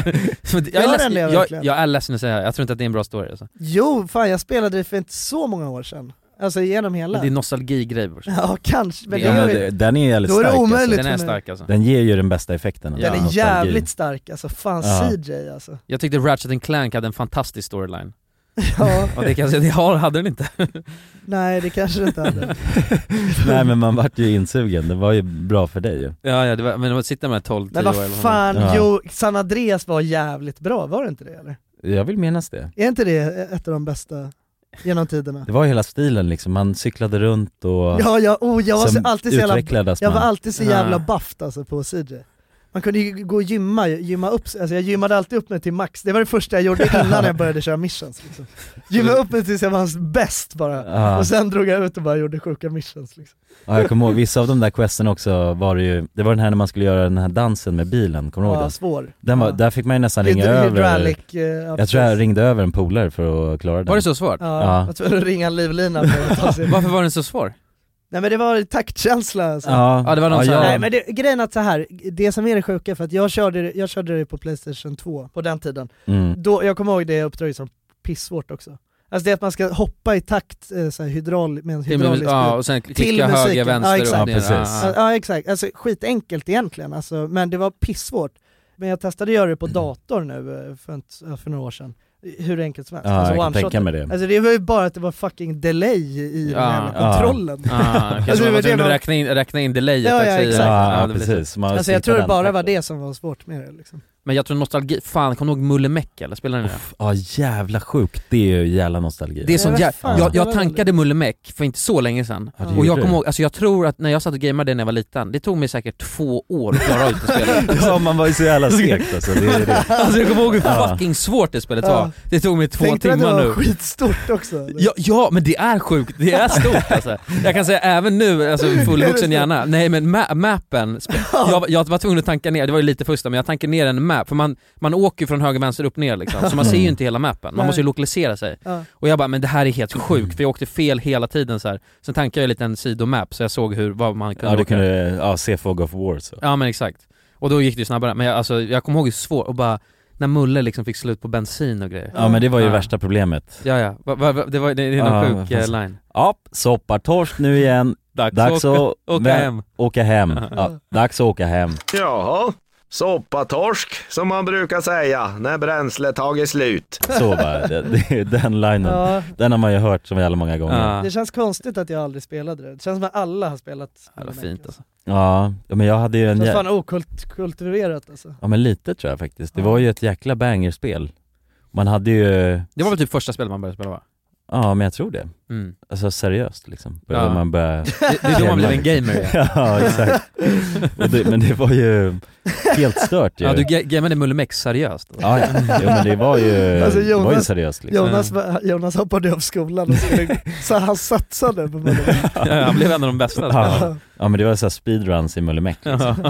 Så det- jag, är Gör ledsen, den det jag, verkligen? jag är ledsen att säga det. Jag tror inte att det är en bra story alltså. Jo, fan jag spelade det för inte så många år sedan. Alltså genom hela. Det är nostalgi-grej bror. Ja, kanske. Men Det det är- Ja, gör men ju- det, den är jävligt Då är det stark omöjligt. alltså. Den är för mig. stark alltså. Den ger ju den bästa effekten. Den Ja, är nostalgi. jävligt stark, alltså fan Ja. C J alltså. Jag tyckte Ratchet and Clank hade en fantastisk storyline. Ja, Och det kanske det har, hade den inte. nej det kanske det inte hade. Nej, men man vart ju insugen, det var ju bra för dig ju. Ja, ja det var, men att sitta med tolv, tio Men år vad eller vad fan, Ja. jo, San Andreas var jävligt bra, var det inte det eller? Jag vill minnas det. Är inte det ett av de bästa genom tiderna? Det var ju hela stilen liksom, man cyklade runt och Ja, ja, oh, jag var så, sen alltid så jävla, utvecklades jag var man. alltid så Ja. jävla buffed alltså på C J. Man kunde ju gå och gymma, gymma upp, alltså jag gymmade alltid upp mig till max. Det var det första jag gjorde innan jag började köra missions liksom. Gymma upp mig tills jag var bäst bara. Ja. Och sen drog jag ut och bara gjorde sjuka missions liksom. Ja, jag kommer ihåg, vissa av de där questen också var det ju, det var den här när man skulle göra den här dansen med bilen, kommer du ihåg Ja, den? svår. Den var, Ja. där fick man ju nästan ringa Hyd- över, hydraulic, eh, jag tror jag ringde över en polare för att klara den. Var det så svårt? Ja, Ja. jag tror att ringa en livlina för att ta sig. Varför var den så svår? Nej men det var taktkänsla alltså. Ja, Ja, det var någon så här- Nej men det, grejen är att så här, det som är det sjuka för att jag körde, jag körde det på Playstation två på den tiden. Mm. Då, jag kommer ihåg det uppdraget som pissvårt också. Alltså det är att man ska hoppa i takt eh, så här, hydraul, med en Till, hydraulisk ja, bil. och sen Till klicka musiken. höger, vänster, Ja, upp, exakt. ner. Ja, precis. Ja, Ja, ja exakt, alltså skitenkelt egentligen alltså, men det var pissvårt. Men jag testade att göra det på dator nu eh, för, en, för några år sedan. hur enkelt som helst. Ja, alltså, jag kan one-shot. tänka mig det. Alltså det var ju bara att det var fucking delay i Ja. den här kontrollen. Ja, kanske alltså, man var det tvungen var... att räkna in, räkna in delayet. Ja, ja, också i- exakt. Ja, det blir så. precis. Man Alltså jag sitter tror det den bara takten. var det som var svårt med det liksom. Men jag tror nostalgi, fan, kommer du ihåg Mulle Meck eller spelar ni det? Ja, jävla sjukt. Det är ju jävla nostalgi. Det är sånt Ja, jä- fan, jag, det jag var tankade Mulle Meck för inte så länge sedan. Ja, det Och gjorde jag du. kommer ihåg, alltså jag tror att när jag satt och gamade när jag var liten, det tog mig säkert två år att klara ut det spelet. Ja, man var ju så jävla segt alltså. Det är det. Alltså jag kommer ihåg hur Ja. fucking svårt det spelet Ja. var. Det tog mig två Tänkte du att det timmar var nu. skitstort också? eller? Ja, ja, men det är sjukt, det är stort alltså. Jag kan säga även nu, alltså fullvuxen hjärna. Nej men ma- mappen, sp- jag, jag var tvungen att tanka ner, det var ju lite första, men jag tankade ner en map. För man, man åker ju från höger, vänster, upp, ner liksom. Så man ser ju inte hela mappen, man Nej. måste ju lokalisera sig. Ja. Och jag bara, men det här är helt sjukt, för jag åkte fel hela tiden så här. Sen tankade jag lite en sidomap så jag såg hur, vad man kunde Ja, du åka. kunde ja, se Fog of War så. Ja men exakt. Och då gick det ju snabbare, men jag, alltså, jag kommer ihåg hur svårt, och bara när Mulle liksom fick slut på bensin och grejer. Ja, men det var ju Ja. värsta problemet. Ja ja, va, va, va, det, var, det, det är Ja, en vad sjuk fan. eh, line. Ja, soppartorsk nu igen. Dags, Dags åka, att åka vä- hem. Åka hem. Ja, dags att åka hem. Jaha, soppatorsk som man brukar säga när bränslet tagit slut. Så bara, det, det, den linen, Ja. den har man ju hört så jävla många gånger. Ja. Det känns konstigt att jag aldrig spelade det. Det känns som att alla har spelat. Ja, det var fint alltså. Ja, ja, men jag hade ju en Det jä- känns fan okultiverat alltså. Ja men lite tror jag faktiskt. Det Ja. var ju ett jäkla bangerspel. Man hade ju, Det var väl typ första spelet man började spela va? ja men jag tror det. Mm. Alltså seriöst liksom. Började Ja. man börja... Det, det är då man blev en gamer. Ja, Ja exakt. Och det, men det var ju helt stört ju. ja du ga- gamade Mulle Meck seriöst. Ja, ja. Jo, men det var ju, Alltså, det var ju Jonas- seriöst liksom. Jonas, Jonas hoppade av skolan och skulle, så han satsade på Mulle Meck. Ja, han blev en av de bästa spelarna. Ja. Ja men det var så här speedruns i Mulle Meck liksom.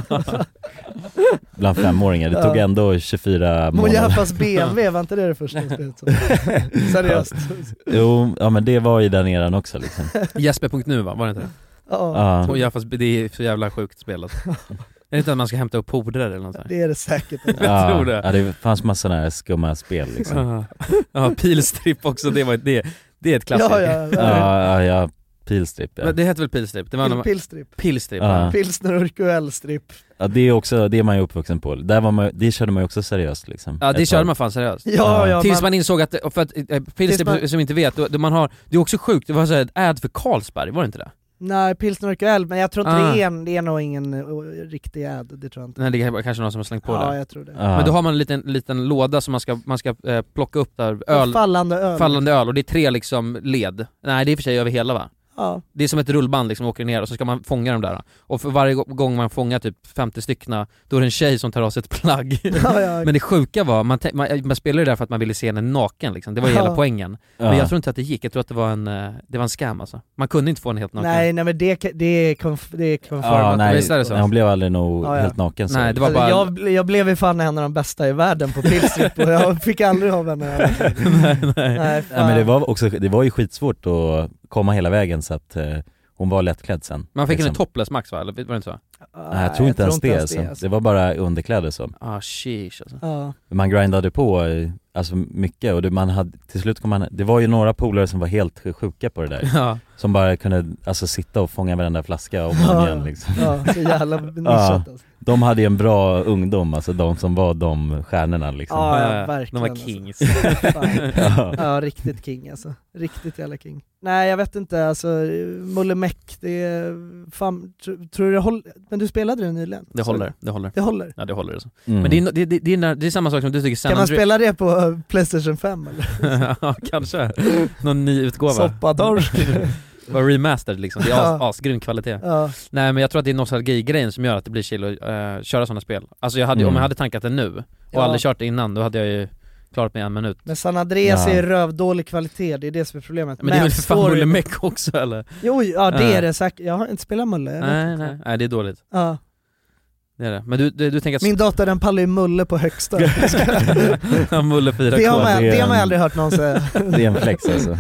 Bland femåringar. Det tog Ja. ändå tjugofyra månader. Mojafas B M W, var inte det det första spelet? som- Seriöst. Jo, ja men det var ju den eran också liksom. Jesper punkt nu va, var det inte det? Ja, Ja. Och ja, fast det är så jävla sjukt spel alltså. Är det inte att man ska hämta upp podrar eller något sånt? det är det säkert. Jag Ja, tror det. ja, det fanns massa sådana här skumma spel liksom. Ja, ja pilstrip också, det, var, det, det är ett klassiker. Ja, ja, Ja, ja, ja, pilstrip ja. Men det heter väl pilstrip? Det var Pil- när- Pilstrip. Pilstrip, Ja. ja. Pilsner och Urquell-strip. Ja det är också, det är man ju uppvuxen på. Där var man, det körde man ju också seriöst liksom. Ja det Ett körde tag. man fan seriöst. Ja, ja, Tills man- man insåg att, för att eh, pilstrip man- som inte vet, då, då man har, det är också sjukt, det var så här ett ad för Carlsberg, var det inte det? Nej, Pilsner och Urquell, men jag tror inte Ah. det, är en, det är nog ingen uh, riktig ad, det tror jag inte. Nej det är kanske någon som har slängt på Ja, det. jag tror det. Ja. Men då har man en liten, liten låda som man ska, man ska eh, plocka upp där, öl, Fallande öl. fallande öl, och det är tre liksom led. Nej det är i och för sig över hela va? Ja. Det är som ett rullband liksom, åker ner och så ska man fånga dem där. Och för varje gång man fångar typ femtio styckna, då är det en tjej som tar av sig ett plagg. Ja, ja. Men det sjuka var, man, te- man, man spelade det där för att man ville se henne naken liksom. Det var ju hela Ja. poängen. Ja. Men jag tror inte att det gick, jag tror att det var en, eh, det var en scam alltså. Man kunde inte få henne helt naken. Nej, nej men det, det är konf- det är Ja, confirmat. nej, Visst är det så? nej, hon blev aldrig nog Ja, ja. helt naken så. Nej, det var Alltså, bara... jag, ble- jag blev ju fan en av de bästa i världen på pilstrip och jag fick aldrig ha henne. nej, nej. Nej, Ja, men det var också, det var ju skitsvårt att komma hela vägen så att eh, hon var lättklädd sen. Man fick liksom. en topless max va? Eller var det inte så? Nej, jag tror inte ens det, alltså. alltså. Det var bara underkläder så. Ah sheesh alltså. Ja. Man grindade på eh, alltså mycket och det, man hade, till slut kom man, det var ju några polare som var helt sjuka på det där. Ja. Som bara kunde alltså sitta och fånga varenda flaska om och om igen liksom. Ja, så jävla nischat Ja. alltså. De hade ju en bra ungdom, alltså de som var de stjärnorna liksom. Ja, Ja, ja, ja. verkligen. De var alltså. kings. Fan. Ja. Ja, riktigt king alltså. Riktigt jävla king. Nej, jag vet inte, alltså Mulle Meck, det är fan, tr- tror du det håller? Men du spelade det nyligen? Det Så- håller, det håller. Det håller? Ja det håller alltså. Mm. Men det är, det, det, det, är, det är samma sak som du tycker San Kan man Andreas. spela det på uh, Playstation fem eller? Ja kanske. Någon ny utgåva. Soppatorsk. Var remastered liksom, det är as, Ja. asgrym kvalitet. Ja. Nej men jag tror att det är nostalgi-grejen som gör att det blir chill att uh, köra sådana spel. Alltså jag hade, Mm. om jag hade tankat det nu och Ja. aldrig kört det innan, då hade jag ju klarat mig en minut. Men San Andreas Ja. är rövdålig kvalitet, det är det som är problemet. Men det är väl för fan story- Mulle Meck också eller? Jo, ja det Ja. är det säkert. Jag har inte spelat Mulle. jag vet Nej, inte. nej, nej det är dåligt. Ja. Det är det. Men du, du, du tänker att... Min dator den pallar ju Mulle på högsta. Ja, Mulle fyra K. Det har man, det är det har man en- aldrig hört någon säga. Det är en flex alltså.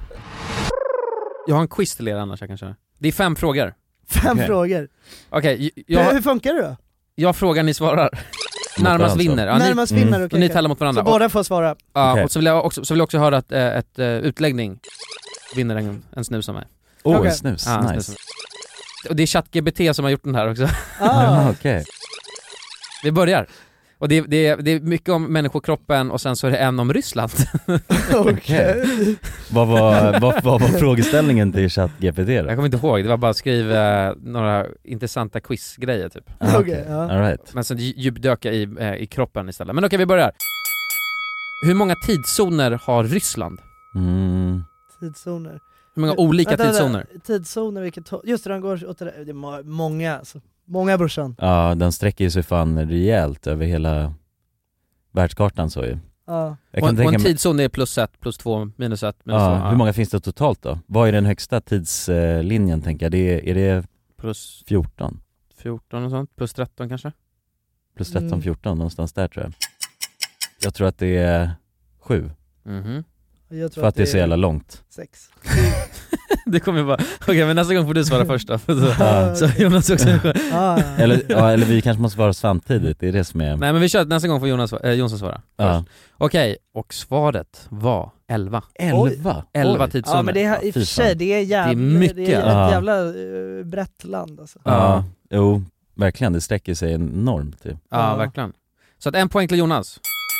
Jag har en quiz till er annars jag kan köra. Det är fem frågor. Fem Okej. frågor. Okej, Hur, jag, hur funkar det då? jag frågar, ni svarar. Närmast varandra. vinner. Ja, Närmast ni, vinner, mm. okej. och ni okej. tävlar mot varandra. Så båda får svara. Ja, Okej. och så vill jag också, så vill jag också höra ett, eh, ett, eh, utläggning. Vinner en, en snus av mig. Åh, Okej. snus, Ja, en nice. snus. Och det är ChatGPT som har gjort den här också. Ah. Ah, okej. Vi börjar. Och det, det, är, det är mycket om människokroppen och sen så är det en om Ryssland. Okej. Vad var, vad, vad var frågeställningen till ChatGPT då? Jag kommer inte ihåg, det var bara att skriva eh, några intressanta quizgrejer typ. Ah, okej, okay. ja. All right. Men sen djupdöka i, eh, i kroppen istället. Men okej, vi börjar. Hur många tidszoner har Ryssland? Mm. Tidszoner. Hur många olika vänta, tidszoner? Vänta, tidszoner, vilket to- just det, den går åt det, det är må- många alltså. Många brorsan. Ja, den sträcker sig fan rejält över hela världskartan så ju. Ja. Och, och en mig... tidszon är plus ett, plus två, minus ett, minus ja, två. Ja. Hur många finns det totalt då? Vad är den högsta tidslinjen tänker jag? Det är, är det plus fjorton? fjorton och sånt, plus tretton kanske? Plus tretton, fjorton, någonstans där tror jag. Jag tror att det är sju. Mhm. Jag tror för att, att det är så jävla långt. Sex. Det kommer ju bara, okej okay, men nästa gång får du svara först då. Så, ja. så Jonas också. Ja. eller, ja, eller vi kanske måste svara samtidigt, det är det som är... Nej men vi kör, nästa gång får Jonas, äh, Jonsson svara. Ja. Okej, okay, och svaret var elva. elva? elva tidszoner. Ja men det är i och för sig, det är, jävla, det är mycket. Det är ett ja. jävla uh, brett land alltså. Ja, ja. Jo, verkligen, det sträcker sig enormt typ. Ja, ja, verkligen. Så att en poäng till Jonas.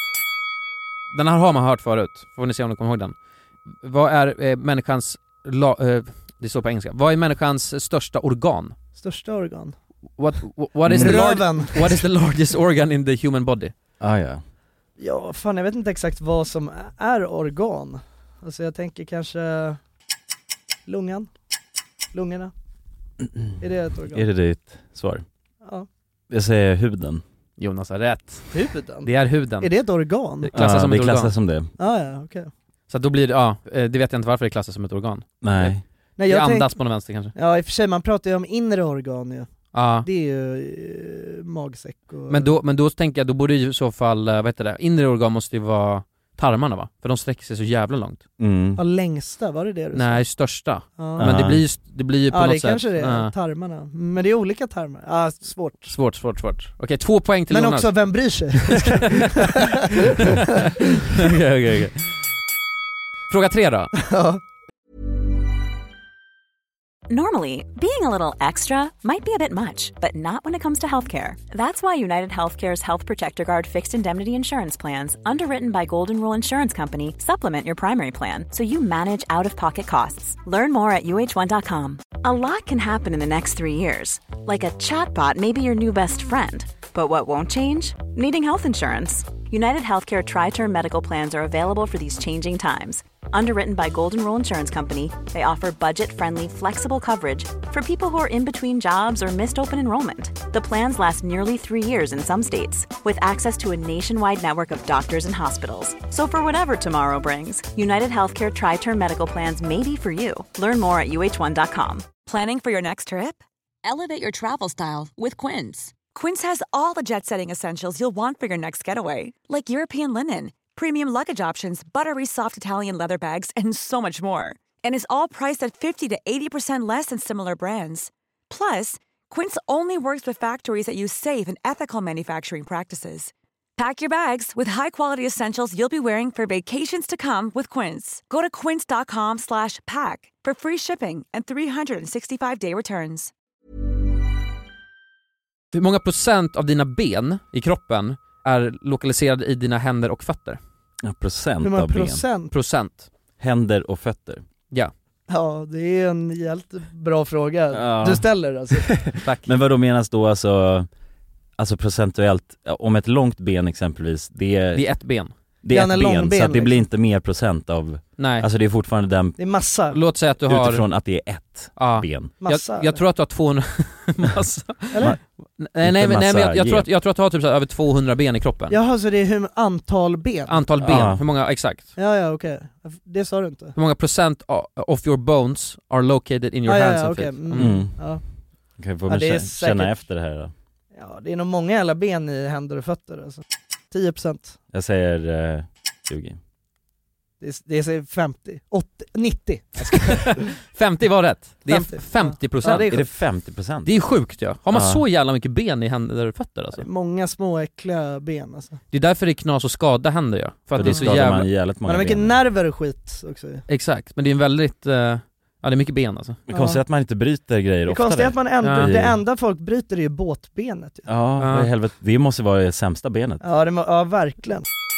Den här har man hört förut, får ni se om ni kommer ihåg den. Vad är eh, människans la, eh, det står på engelska. Vad är människans största organ? Största organ? What, what, is, the lar- what is the largest organ in the human body? Ah, ja. Ja, fan jag vet inte exakt vad som är organ. Alltså jag tänker kanske lungan. Lungorna. Är det ett organ? Är det ditt svar? Ja. Jag säger huden. Jonas har rätt. Huden? Det är huden. Är det ett organ? Det klassas ja, som det ett organ. klassas som det. Ah, ja, okej. Okay. Så då blir det, ja, det vet jag inte varför det klassas som ett organ. Nej. Nej jag det andas tänk... på den vänster kanske. Ja i och för sig, man pratar ju om inre organ ju. Ja. Det är ju eh, magsäck och... Men då, men då tänker jag, då borde ju i så fall, vad heter det, inre organ måste ju vara tarmarna va? För de sträcker sig så jävla långt. Mm. Ja, längsta, var det det du Nej, största. Ja. Men det blir ju, det blir ju på ja, något sätt. Ja, det kanske det är, ja. tarmarna. Men det är olika tarmar. Ja, svårt. Svårt, svårt, svårt. Okej, två poäng till Men Jonas. också, vem bryr sig? Okej, okej, okej. Fråga tre då. Ja. Normally, being a little extra might be a bit much, but not when it comes to healthcare. That's why United Healthcare's Health Protector Guard fixed indemnity insurance plans, underwritten by Golden Rule Insurance Company, supplement your primary plan so you manage out-of-pocket costs. Learn more at U H one dot com. A lot can happen in the next three years. Like a chatbot may be your new best friend. But what won't change? Needing health insurance. United Healthcare Tri-Term Medical Plans are available for these changing times. Underwritten by Golden Rule Insurance Company, they offer budget-friendly, flexible coverage for people who are in between jobs or missed open enrollment. The plans last nearly three years in some states, with access to a nationwide network of doctors and hospitals. So for whatever tomorrow brings, United Healthcare Tri-Term Medical Plans may be for you. Learn more at U H one dot com. Planning for your next trip? Elevate your travel style with Quince. Quince has all the jet-setting essentials you'll want for your next getaway, like European linen, premium luggage options, buttery soft Italian leather bags, and so much more. And is all priced at fifty to eighty percent less than similar brands. Plus, Quince only works with factories that use safe and ethical manufacturing practices. Pack your bags with high-quality essentials you'll be wearing for vacations to come with Quince. Go to quince dot com slash pack for free shipping and three sixty-five day returns. Hur många procent av dina ben i kroppen är lokaliserade i dina händer och fötter? Ja, procent Hur många av ben. procent? Procent. Händer och fötter. Ja. Ja, det är en helt bra fråga. Ja. Du ställer alltså. Tack. Men vad då menas då alltså, alltså procentuellt, om ett långt ben exempelvis, det är, Det är ett ben. det är Ja, en ett lång ben, ben, så att det liksom. blir inte mer procent av, Nej. alltså det är fortfarande den, Det är massa. Låt säga att du har... utifrån att det är ett Ja. ben. Massa. Jag, jag tror att du har tvåhundra... massa. Eller? Nej, nej, men, nej, men jag, jag, tror att, jag tror att du har typ så här över tvåhundra ben i kroppen. Jaha, så det är hur antal ben? Antal ben, Ja. hur många, exakt. Ja, ja, okej. Det sa du inte. Hur många procent o- of your bones are located in your Ah, ja, hands ja, and okej. feet? Mm. Mm. Ja. Okej, får Ja, man det är kä- känna säkert- efter det här då. Ja, det är nog många jävla ben i händer och fötter alltså. tio procent. Jag säger eh, tjugo. Det är, det är femtio, åttio, nittio. femtio var rätt. Det är femtio. femtio procent. Ja, det är Är det femtio procent? Det är sjukt ja. Har man Ja. så jävla mycket ben i händer och fötter alltså? Det är många små äckliga ben alltså. Det är därför det är knas och skada händer ja. För att För det är då så skadar jävla... man jävligt Man många har mycket ben. nerver och skit också. Exakt, men det är en väldigt... Uh... Ja, det är mycket ben alltså. Det är konstigt Ja. att man inte bryter grejer Det är oftare. konstigt att man ändå, Ja. det enda folk bryter är ju båtbenet. ju. Ja, Ja. vad i helvete. Det måste vara det sämsta benet. Ja, det, må- ja verkligen.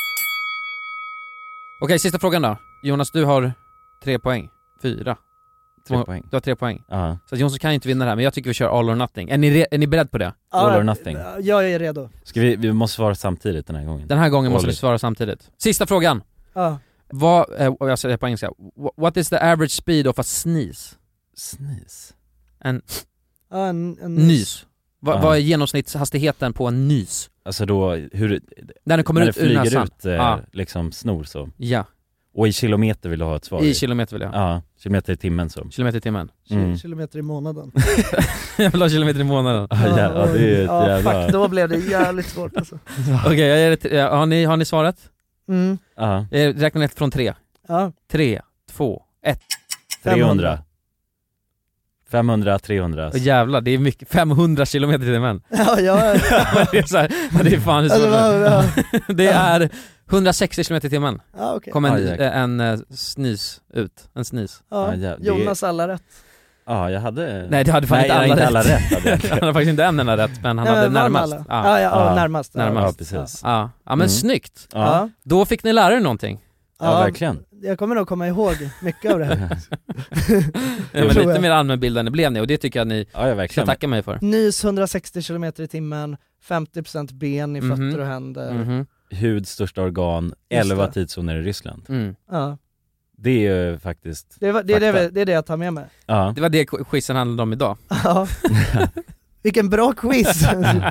Okej, sista frågan då. Jonas, du har tre poäng. Fyra. Tre Må- poäng. Du har tre poäng. Ja. Så att Jonsson kan ju inte vinna det här, men jag tycker vi kör all or nothing. Är ni, re- är ni beredd på det? All Ja, or nothing. Jag är redo. Ska vi, vi måste svara samtidigt den här gången. Den här gången måste All vi it. svara samtidigt. Sista frågan. Ja. Vad, eh, och jag säger det på engelska. Wh- What is the average speed of a sneeze? Sneeze. En Ja, en, en nys. Va, Ja. Vad är genomsnittshastigheten på en nys? Alltså då, hur... När den kommer när ut det ur flyger näsan. ut eh, Ja. liksom snor så. Ja, Och i kilometer vill du ha ett svar. i kilometer vill jag ha. Ja, kilometer i timmen så. Kilometer i timmen. Mm. kilometer i månaden. Jag vill ha kilometer i månaden. Ja, ja, det är ju ett ja, jävla... fuck, då blev det jävligt svårt alltså. Okej, jag ger det till- ja, har, ni, har ni svarat? Mm. Ja, Jag räknar ett från tre. Ja. Tre, två, ett. trehundra. femhundra, trehundra. Och jävlar, det är mycket. femhundra kilometer i timmen. Ja, ja. Men det är så här, men det är fan Alltså, så vad- ja. det är hundrasextio kilometer i timmen. Ja, okej. Kom en, Ah, jäklar. en, en snus ut. En snis. Ja, Ja, ja, det- Jonas alla rätt. Ja, jag hade... Nej, det hade fan Nej, inte alla inte rätt. alla rätt hade jag. Han hade faktiskt inte en enda rätt, men han Nej, hade men vann närmast. alla. Ja. Ja, ja, ja, Ja. närmast. Ja. Ja, Närmast. precis. Ja. ja, men Mm. snyggt. Ja, Ja. Då fick ni lära er någonting. ja, verkligen. Jag kommer nog komma ihåg mycket av det här. Ja, men tror lite jag. mer allmänbildande blev ni, och det tycker jag att ni Ja, ja, ska verkligen. tacka mig för. Nys hundrasextio kilometer i timmen, femtio procent ben i fötter Mhm. och händer. Mhm. Hud, största organ, Just elva det. tidszoner i Ryssland. Mm. Ja. Det är ju faktiskt... Det, var, det, är Fakta. det, det är det jag tar med mig. Ja. Det var det quizen handlade om idag. Ja. Vilken bra quiz!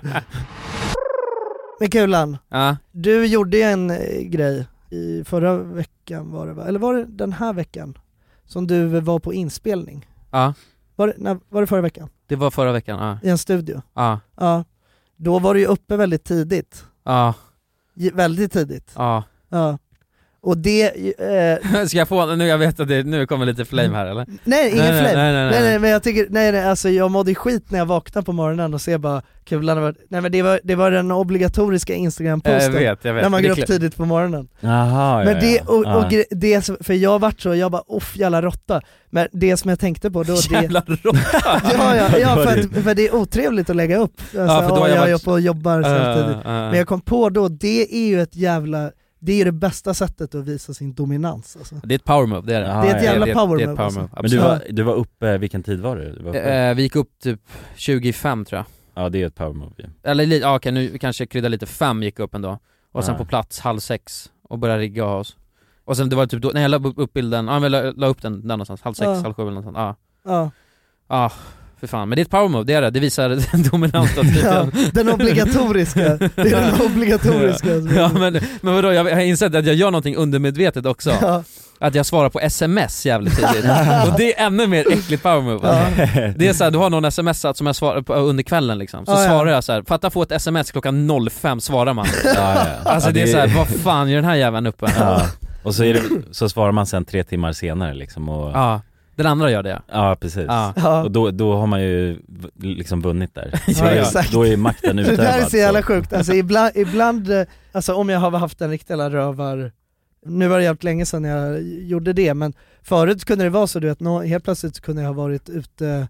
Men Kulan, Ja. du gjorde ju en eh, grej i förra veckan var det va? Eller var det den här veckan? Som du var på inspelning. Ja, Var det, när, var det förra veckan? det var förra veckan. Ja. I en studio? Ja. Ja. Då var du ju uppe väldigt tidigt. Ja. J- väldigt tidigt. Ja. Ja. Och det... Eh, Ska jag få, nu jag vet att det, nu kommer lite flame här eller? nej, ingen Nej, nej, flame. nej, nej, nej. nej, men jag tycker, nej, nej, alltså jag mådde skit när jag vaknade på morgonen och ser bara Kulan var, nej men det var, det var den obligatoriska Instagram-posten. Jag vet, jag vet. När man Det är går upp klart. tidigt på morgonen. Jaha, ja, Men det, ja. och, och Ja. gre- det, som- för jag vart så, jag bara off jävla råtta. Men det som jag tänkte på då, det... Jävla råtta! Ja, ja, ja för, att, för det är otrevligt att lägga upp. Alltså, Ja, för då har jag jag, varit- jag är på och jobbar Uh, samtidigt. uh. Men jag kom på då, det är ju ett jävla... Det är ju det bästa sättet att visa sin dominans alltså. Det är ett power move, det är det. Ja, Det är ett ja, jävla det är- power det är ett move, power alltså. move. Men du absolut. var, du var uppe, vilken tid var du? du var uppe? Eh, vi gick upp typ tjugofem tror jag. Ja, det är ett power move ju. Eller li- ja, okej, nu kanske krydda lite, fem gick upp ändå. Och sen Ja. på plats halv sex och började rigga oss. Och sen det var typ då, när jag la upp upp bilden, ja men jag la, la upp den där någonstans, halv sex, Ja. halv sju eller någonstans. Ja. Ja. Ja, för fan. Men det är ett power move, det är det. Det visar en dominans då, Ja, den obligatoriska. Det är den obligatoriska. Ja, men, men vadå, jag har insett att jag gör någonting undermedvetet också. Ja. Att jag svarar på sms jävligt tidigt. Och det är ännu mer äckligt power move. Alltså. Det är så här, du har någon smsat som jag svarar på under kvällen liksom. Så Ja, ja. svarar jag så här, fatta få ett sms klockan noll fem svarar man. Ja, ja. Alltså Ja, det är så här, vad fan gör den här jäveln uppe? Ja. Och så, är det, så svarar man sen tre timmar senare liksom och... Ja, den andra gör det. Ja, precis. Ja. Ja. Och då, då har man ju v- liksom vunnit där. Ja, Då är- exakt. Då är makten Det utövad. där är så jävla sjukt, alltså ibland, ibland eh, alltså om jag har haft en riktig jävla rövar, nu var det jävligt länge sedan jag gjorde det, men förut kunde det vara så du vet, nå- helt plötsligt så kunde jag ha varit ute,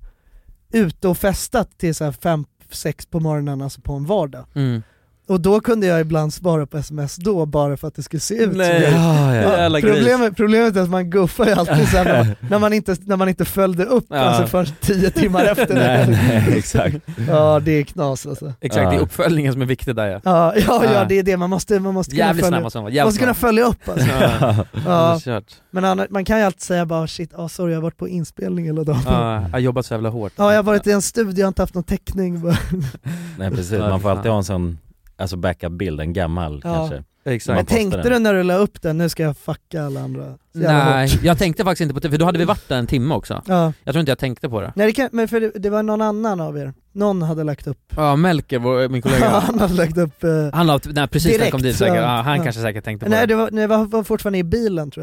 ute och festat till så här fem, sex på morgonen, alltså på en vardag. Mm. Och då kunde jag ibland svara på sms då, bara för att det skulle se ut Nej. som Ja, ja. Ja, Jävla gris. problemet, problemet är att man guffar ju alltid så här, när, man, när, man inte, när man inte följde upp Ja. alltså först tio timmar efter Nej, det. nej, exakt. Ja, det är knas alltså. Exakt, det är Ja. uppföljningen som är viktig där ja. Ja, ja, ja Ja. det är det, man måste, man måste kunna Jävligt följa, snabb måste man vara, man jävligt måste kunna snabb. följa upp alltså. Ja. Ja. Kört. Men annars, man kan ju alltid säga bara shit, oh, sorry jag har varit på inspelning hela dagen. Ja. Ja, jag har jobbat så jävla hårt. Ja, jag har varit i en studio, jag har inte haft någon täckning. Bara. Nej, precis. Ja, Man får fan. alltid ha en sån, alltså backup-bild, en gammal Ja. kanske. Exakt. Men postar tänkte den. du när du la upp den, nu ska jag fucka alla andra? Så jävla Nej, hårt. jag tänkte faktiskt inte på det, för då hade vi varit där en timme också. Ja. Jag tror inte jag tänkte på det. Nej, det kan, men för det, det var någon annan av er, någon hade lagt upp. Ja, Melker, vår, min kollega. Han hade lagt upp eh, Han la, nej, precis när jag kom Direkt, dit säkert. så- Ja, han ja. kanske säkert tänkte på Nej, det. det var, nej, var, var fortfarande i bilen tror jag.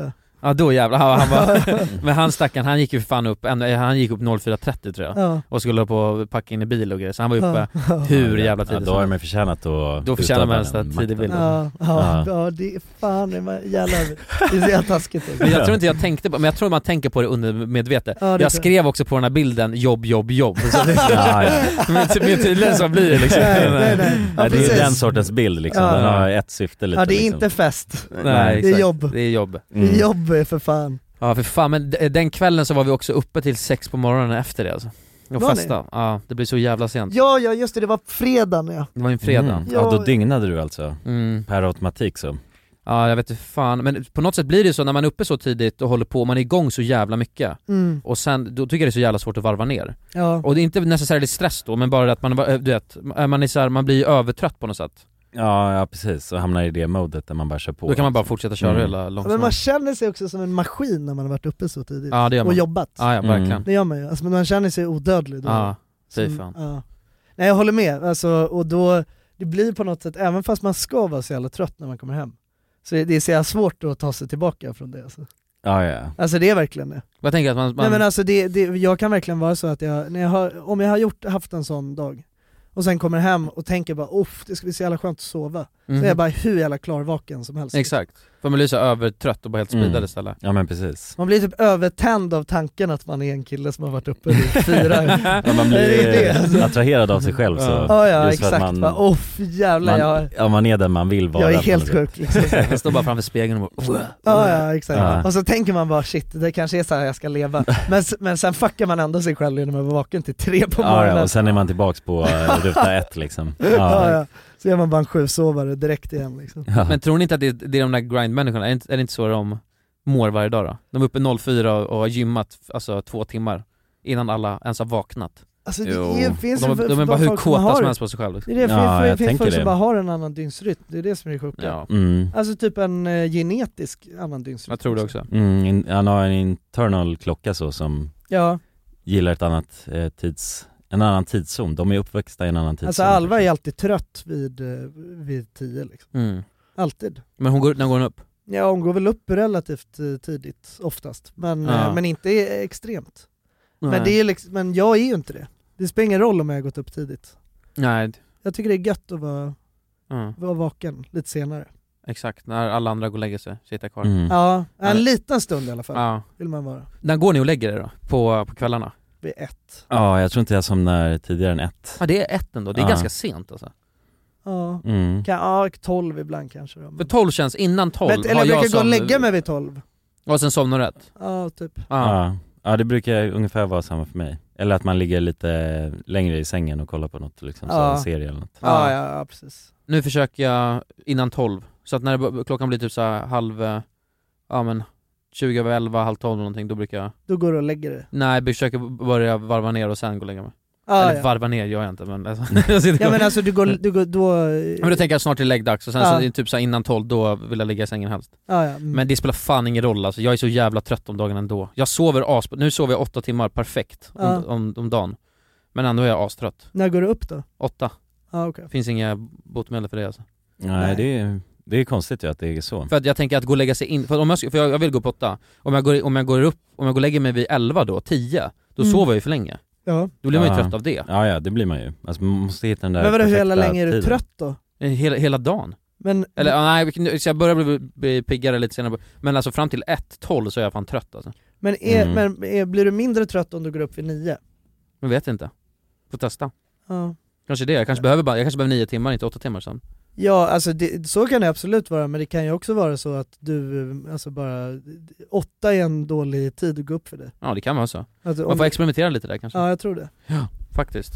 Ja då jävlar, han, han bara, men han stackaren, han gick ju fan upp, han gick upp fyra trettio tror jag, ja. och skulle på packa in i bil och grejer, så han var uppe ja. hur jävla tidigt. Ja, då har man förtjänat att Då förtjänar man nästan tidig bil. Ja, ja, ja, det är fan, det är jävla, det är så jävla taskigt. Men jag tror inte jag tänkte på, men jag tror man tänker på det undermedvetet. Ja, jag skrev också på den här bilden, jobb, jobb, jobb. Så det, ja, ja. Men tydligen så blir det liksom. Nej, nej, nej. Ja, ja, det är ju den sortens bild liksom, ja. Den har ett syfte lite. Ja, det är liksom. inte fest. Nej, det är jobb. Det är jobb. Mm. Det är jobb för fan. Ja för fan, men den kvällen så var vi också uppe till sex på morgonen efter det alltså. Och festa. Ja, det blir så jävla sent. Ja, ja just det, det var fredagen ja. Det var en fredag. Mm. Ja, då dygnade du alltså. Mm. Per automatik så. Ja, jag vet inte fan, men på något sätt blir det så när man är uppe så tidigt och håller på, man är igång så jävla mycket. Mm. Och sen, då tycker jag det är så jävla svårt att varva ner. Ja. Och det är inte necessarily stress då, men bara att man, du vet, man är så här, man blir övertrött på något sätt. Ja, ja precis, och hamnar i det modet där man bara kör på. Då kan man bara fortsätta köra mm. hela långsamt. Men man känner sig också som en maskin när man har varit uppe så tidigt. Ja, det gör man. Och jobbat. Ja, ja verkligen. Mm. Det gör man ju, alltså, men man känner sig odödlig då. Ja, fy Som, fan. Ja. Nej jag håller med, alltså, och då, det blir på något sätt, även fast man ska vara så jävla trött när man kommer hem, så det är så jävla svårt att ta sig tillbaka från det alltså. Ja, ja. Alltså det är verkligen det. Jag tänker att man... man... Nej men alltså det, det, jag kan verkligen vara så att jag, när jag har, om jag har gjort, haft en sån dag och sen kommer hem och tänker bara uff, det ska bli så jävla skönt att sova. Mm. Så är jag bara hur jävla klarvaken som helst. Exakt. För man blir så övertrött och bara helt speedad mm. istället. Ja men precis. Man blir typ övertänd av tanken att man är en kille som har varit uppe vid fyra. Ja, man blir det, alltså. attraherad av sig själv så. Ja, ja just exakt. Man, bara, uff jävlar man, jag... Ja man är den man vill vara. Jag är helt sjuk liksom. Man står bara framför spegeln och bara... Ja, ja exakt. Ja. Och så tänker man bara shit, det kanske är så här jag ska leva. Men, men sen fuckar man ändå sig själv när man var vaken till tre på morgonen. Ja, ja och sen är man tillbaks på uh, ruta ett liksom. Ja. Ja, ja. Så är man bara en sjusovare direkt igen liksom. Ja. Men tror ni inte att det, det är de där grind-människorna, är det, inte, är det inte så de mår varje dag då? De är uppe noll fyra och, och har gymmat alltså två timmar innan alla ens har vaknat. Alltså det är, finns de, ju de är bara hur kåta har, som helst på sig själv. Det är det, ja, det jag finns folk det. som bara har en annan dygnsrytm. Det är det som är sjuka. Ja. Mm. Alltså typ en uh, genetisk annan dygnsrytm. Jag tror det också. Mm, in, han har en internal klocka så som ja. gillar ett annat eh, tids... En annan tidszon, de är uppväxta i en annan tidszon. Alltså Alva är alltid trött vid, vid tio liksom. Mm. Alltid. Men hon går, när går hon upp? Ja hon går väl upp relativt tidigt oftast. Men, ja. men inte extremt. Nej. Men, det är liksom, men jag är ju inte det. Det spelar ingen roll om jag har gått upp tidigt. Nej. Jag tycker det är gött att vara, mm. vara vaken lite senare. Exakt, när alla andra går och lägger sig, sitta kvar. Mm. Ja, en ja. liten stund i alla fall ja. vill man vara. När går ni och lägger er då? På, på kvällarna? Vid ett. Ja, jag tror inte jag somnar tidigare än ett. Ja, det är ett ändå. Det är ja. ganska sent alltså. Ja, mm. kan, ja tolv ibland kanske då. För tolv känns, innan tolv Men, eller har jag jag kan som... gå och lägga mig vid tolv. Och sen somnar du rätt? Ja, typ. Ja. Ja. ja, det brukar ungefär vara samma för mig. Eller att man ligger lite längre i sängen och kollar på något liksom, ja. så en serie eller något. Ja, ja, ja, precis. Nu försöker jag innan tolv. Så att när det, klockan blir typ så här halv... Ja men... tjugo över elva, halv tolv någonting, då brukar jag... Då går du och lägger dig? Nej, jag försöker börja varva ner och sen gå och lägga mig. Ah, Eller ja. varva ner gör jag inte, men... Alltså, ja men alltså du går, du går då... Men då tänker jag snart till läggdags, och sen ah. så, typ så här, innan tolv, då vill jag ligga i sängen helst. Ah, ja. mm. Men det spelar fan ingen roll, alltså. Jag är så jävla trött om dagen ändå. Jag sover as... Nu sover jag åtta timmar perfekt om, ah. om, om dagen. Men ändå är jag astrött. När går du upp då? Åtta. Ah, okay. Finns inga botemedel för det alltså. Nej, Nej. det är... Det är konstigt ju att det är så. För att jag tänker att gå och lägga sig in, för, om jag, för jag, jag vill gå på åtta. Om jag går, om jag går upp, om jag går och lägger mig vid elva då, tio, då mm. sover jag ju för länge. Ja. Då blir man ju ja. trött av det. Ja, ja, det blir man ju. Alltså man måste hitta den där. Men vadå, hur hela länge är du tiden. trött då? Hela, hela dagen. Men... Eller ja, nej, så jag börjar bli, bli piggare lite senare. Men alltså fram till ett, tolv så är jag fan trött alltså. Men, är, Mm. men är, blir du mindre trött om du går upp vid nio? Jag vet inte. Får testa. Ja. Kanske det. Jag kanske behöver bara, jag kanske behöver nio timmar, inte åtta timmar sen. Ja, alltså det, så kan det absolut vara, men det kan ju också vara så att du, alltså bara, åtta är en dålig tid att gå upp för det. Ja, det kan vara så. Alltså, Man får experimentera lite där kanske. Ja, jag tror det. Ja, faktiskt.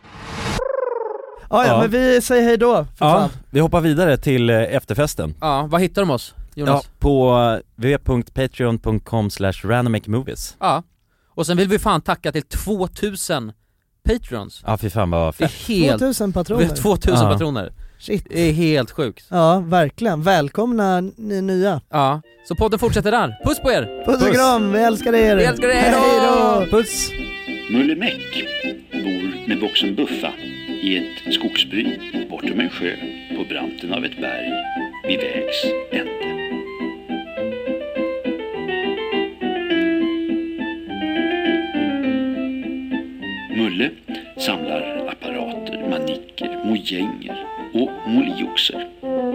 Ja, ja, Ja. men vi säger hej då, för Ja, fan. vi hoppar vidare till eh, efterfesten. Ja, vad hittar de oss, Jonas? Ja, på w w w punkt patreon punkt com slash randommakemovies. Ja. Och sen vill vi fan tacka till tvåtusen Patrons. Ja, fy fan vad fett. Det är helt... tvåtusen patroner. Vi har tvåtusen Ja. patroner. Shit. Det är helt sjukt. Ja, verkligen. Välkomna ni nya. Ja, så podden fortsätter där. Puss på er! Puss och kram, vi älskar er. Vi älskar er, hej då! Puss! Mulle Meck bor med boxen Buffa i ett skogsbry bortom en sjö på branten av ett berg vid vägs ände. Mulle samlar apparater, manicker, mojänger och molioxer.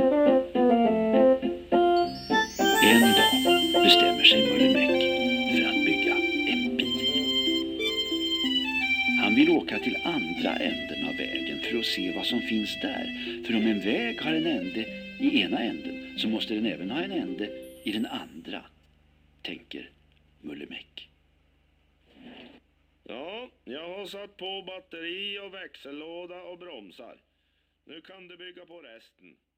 En dag bestämmer sig Mulle Meck för att bygga en bil. Han vill åka till andra änden av vägen för att se vad som finns där. För om en väg har en ände i ena änden så måste den även ha en ände i den andra, tänker Mulle Meck. Ja, jag har satt på batteri och växellåda och bromsar. Nu kan du bygga på resten.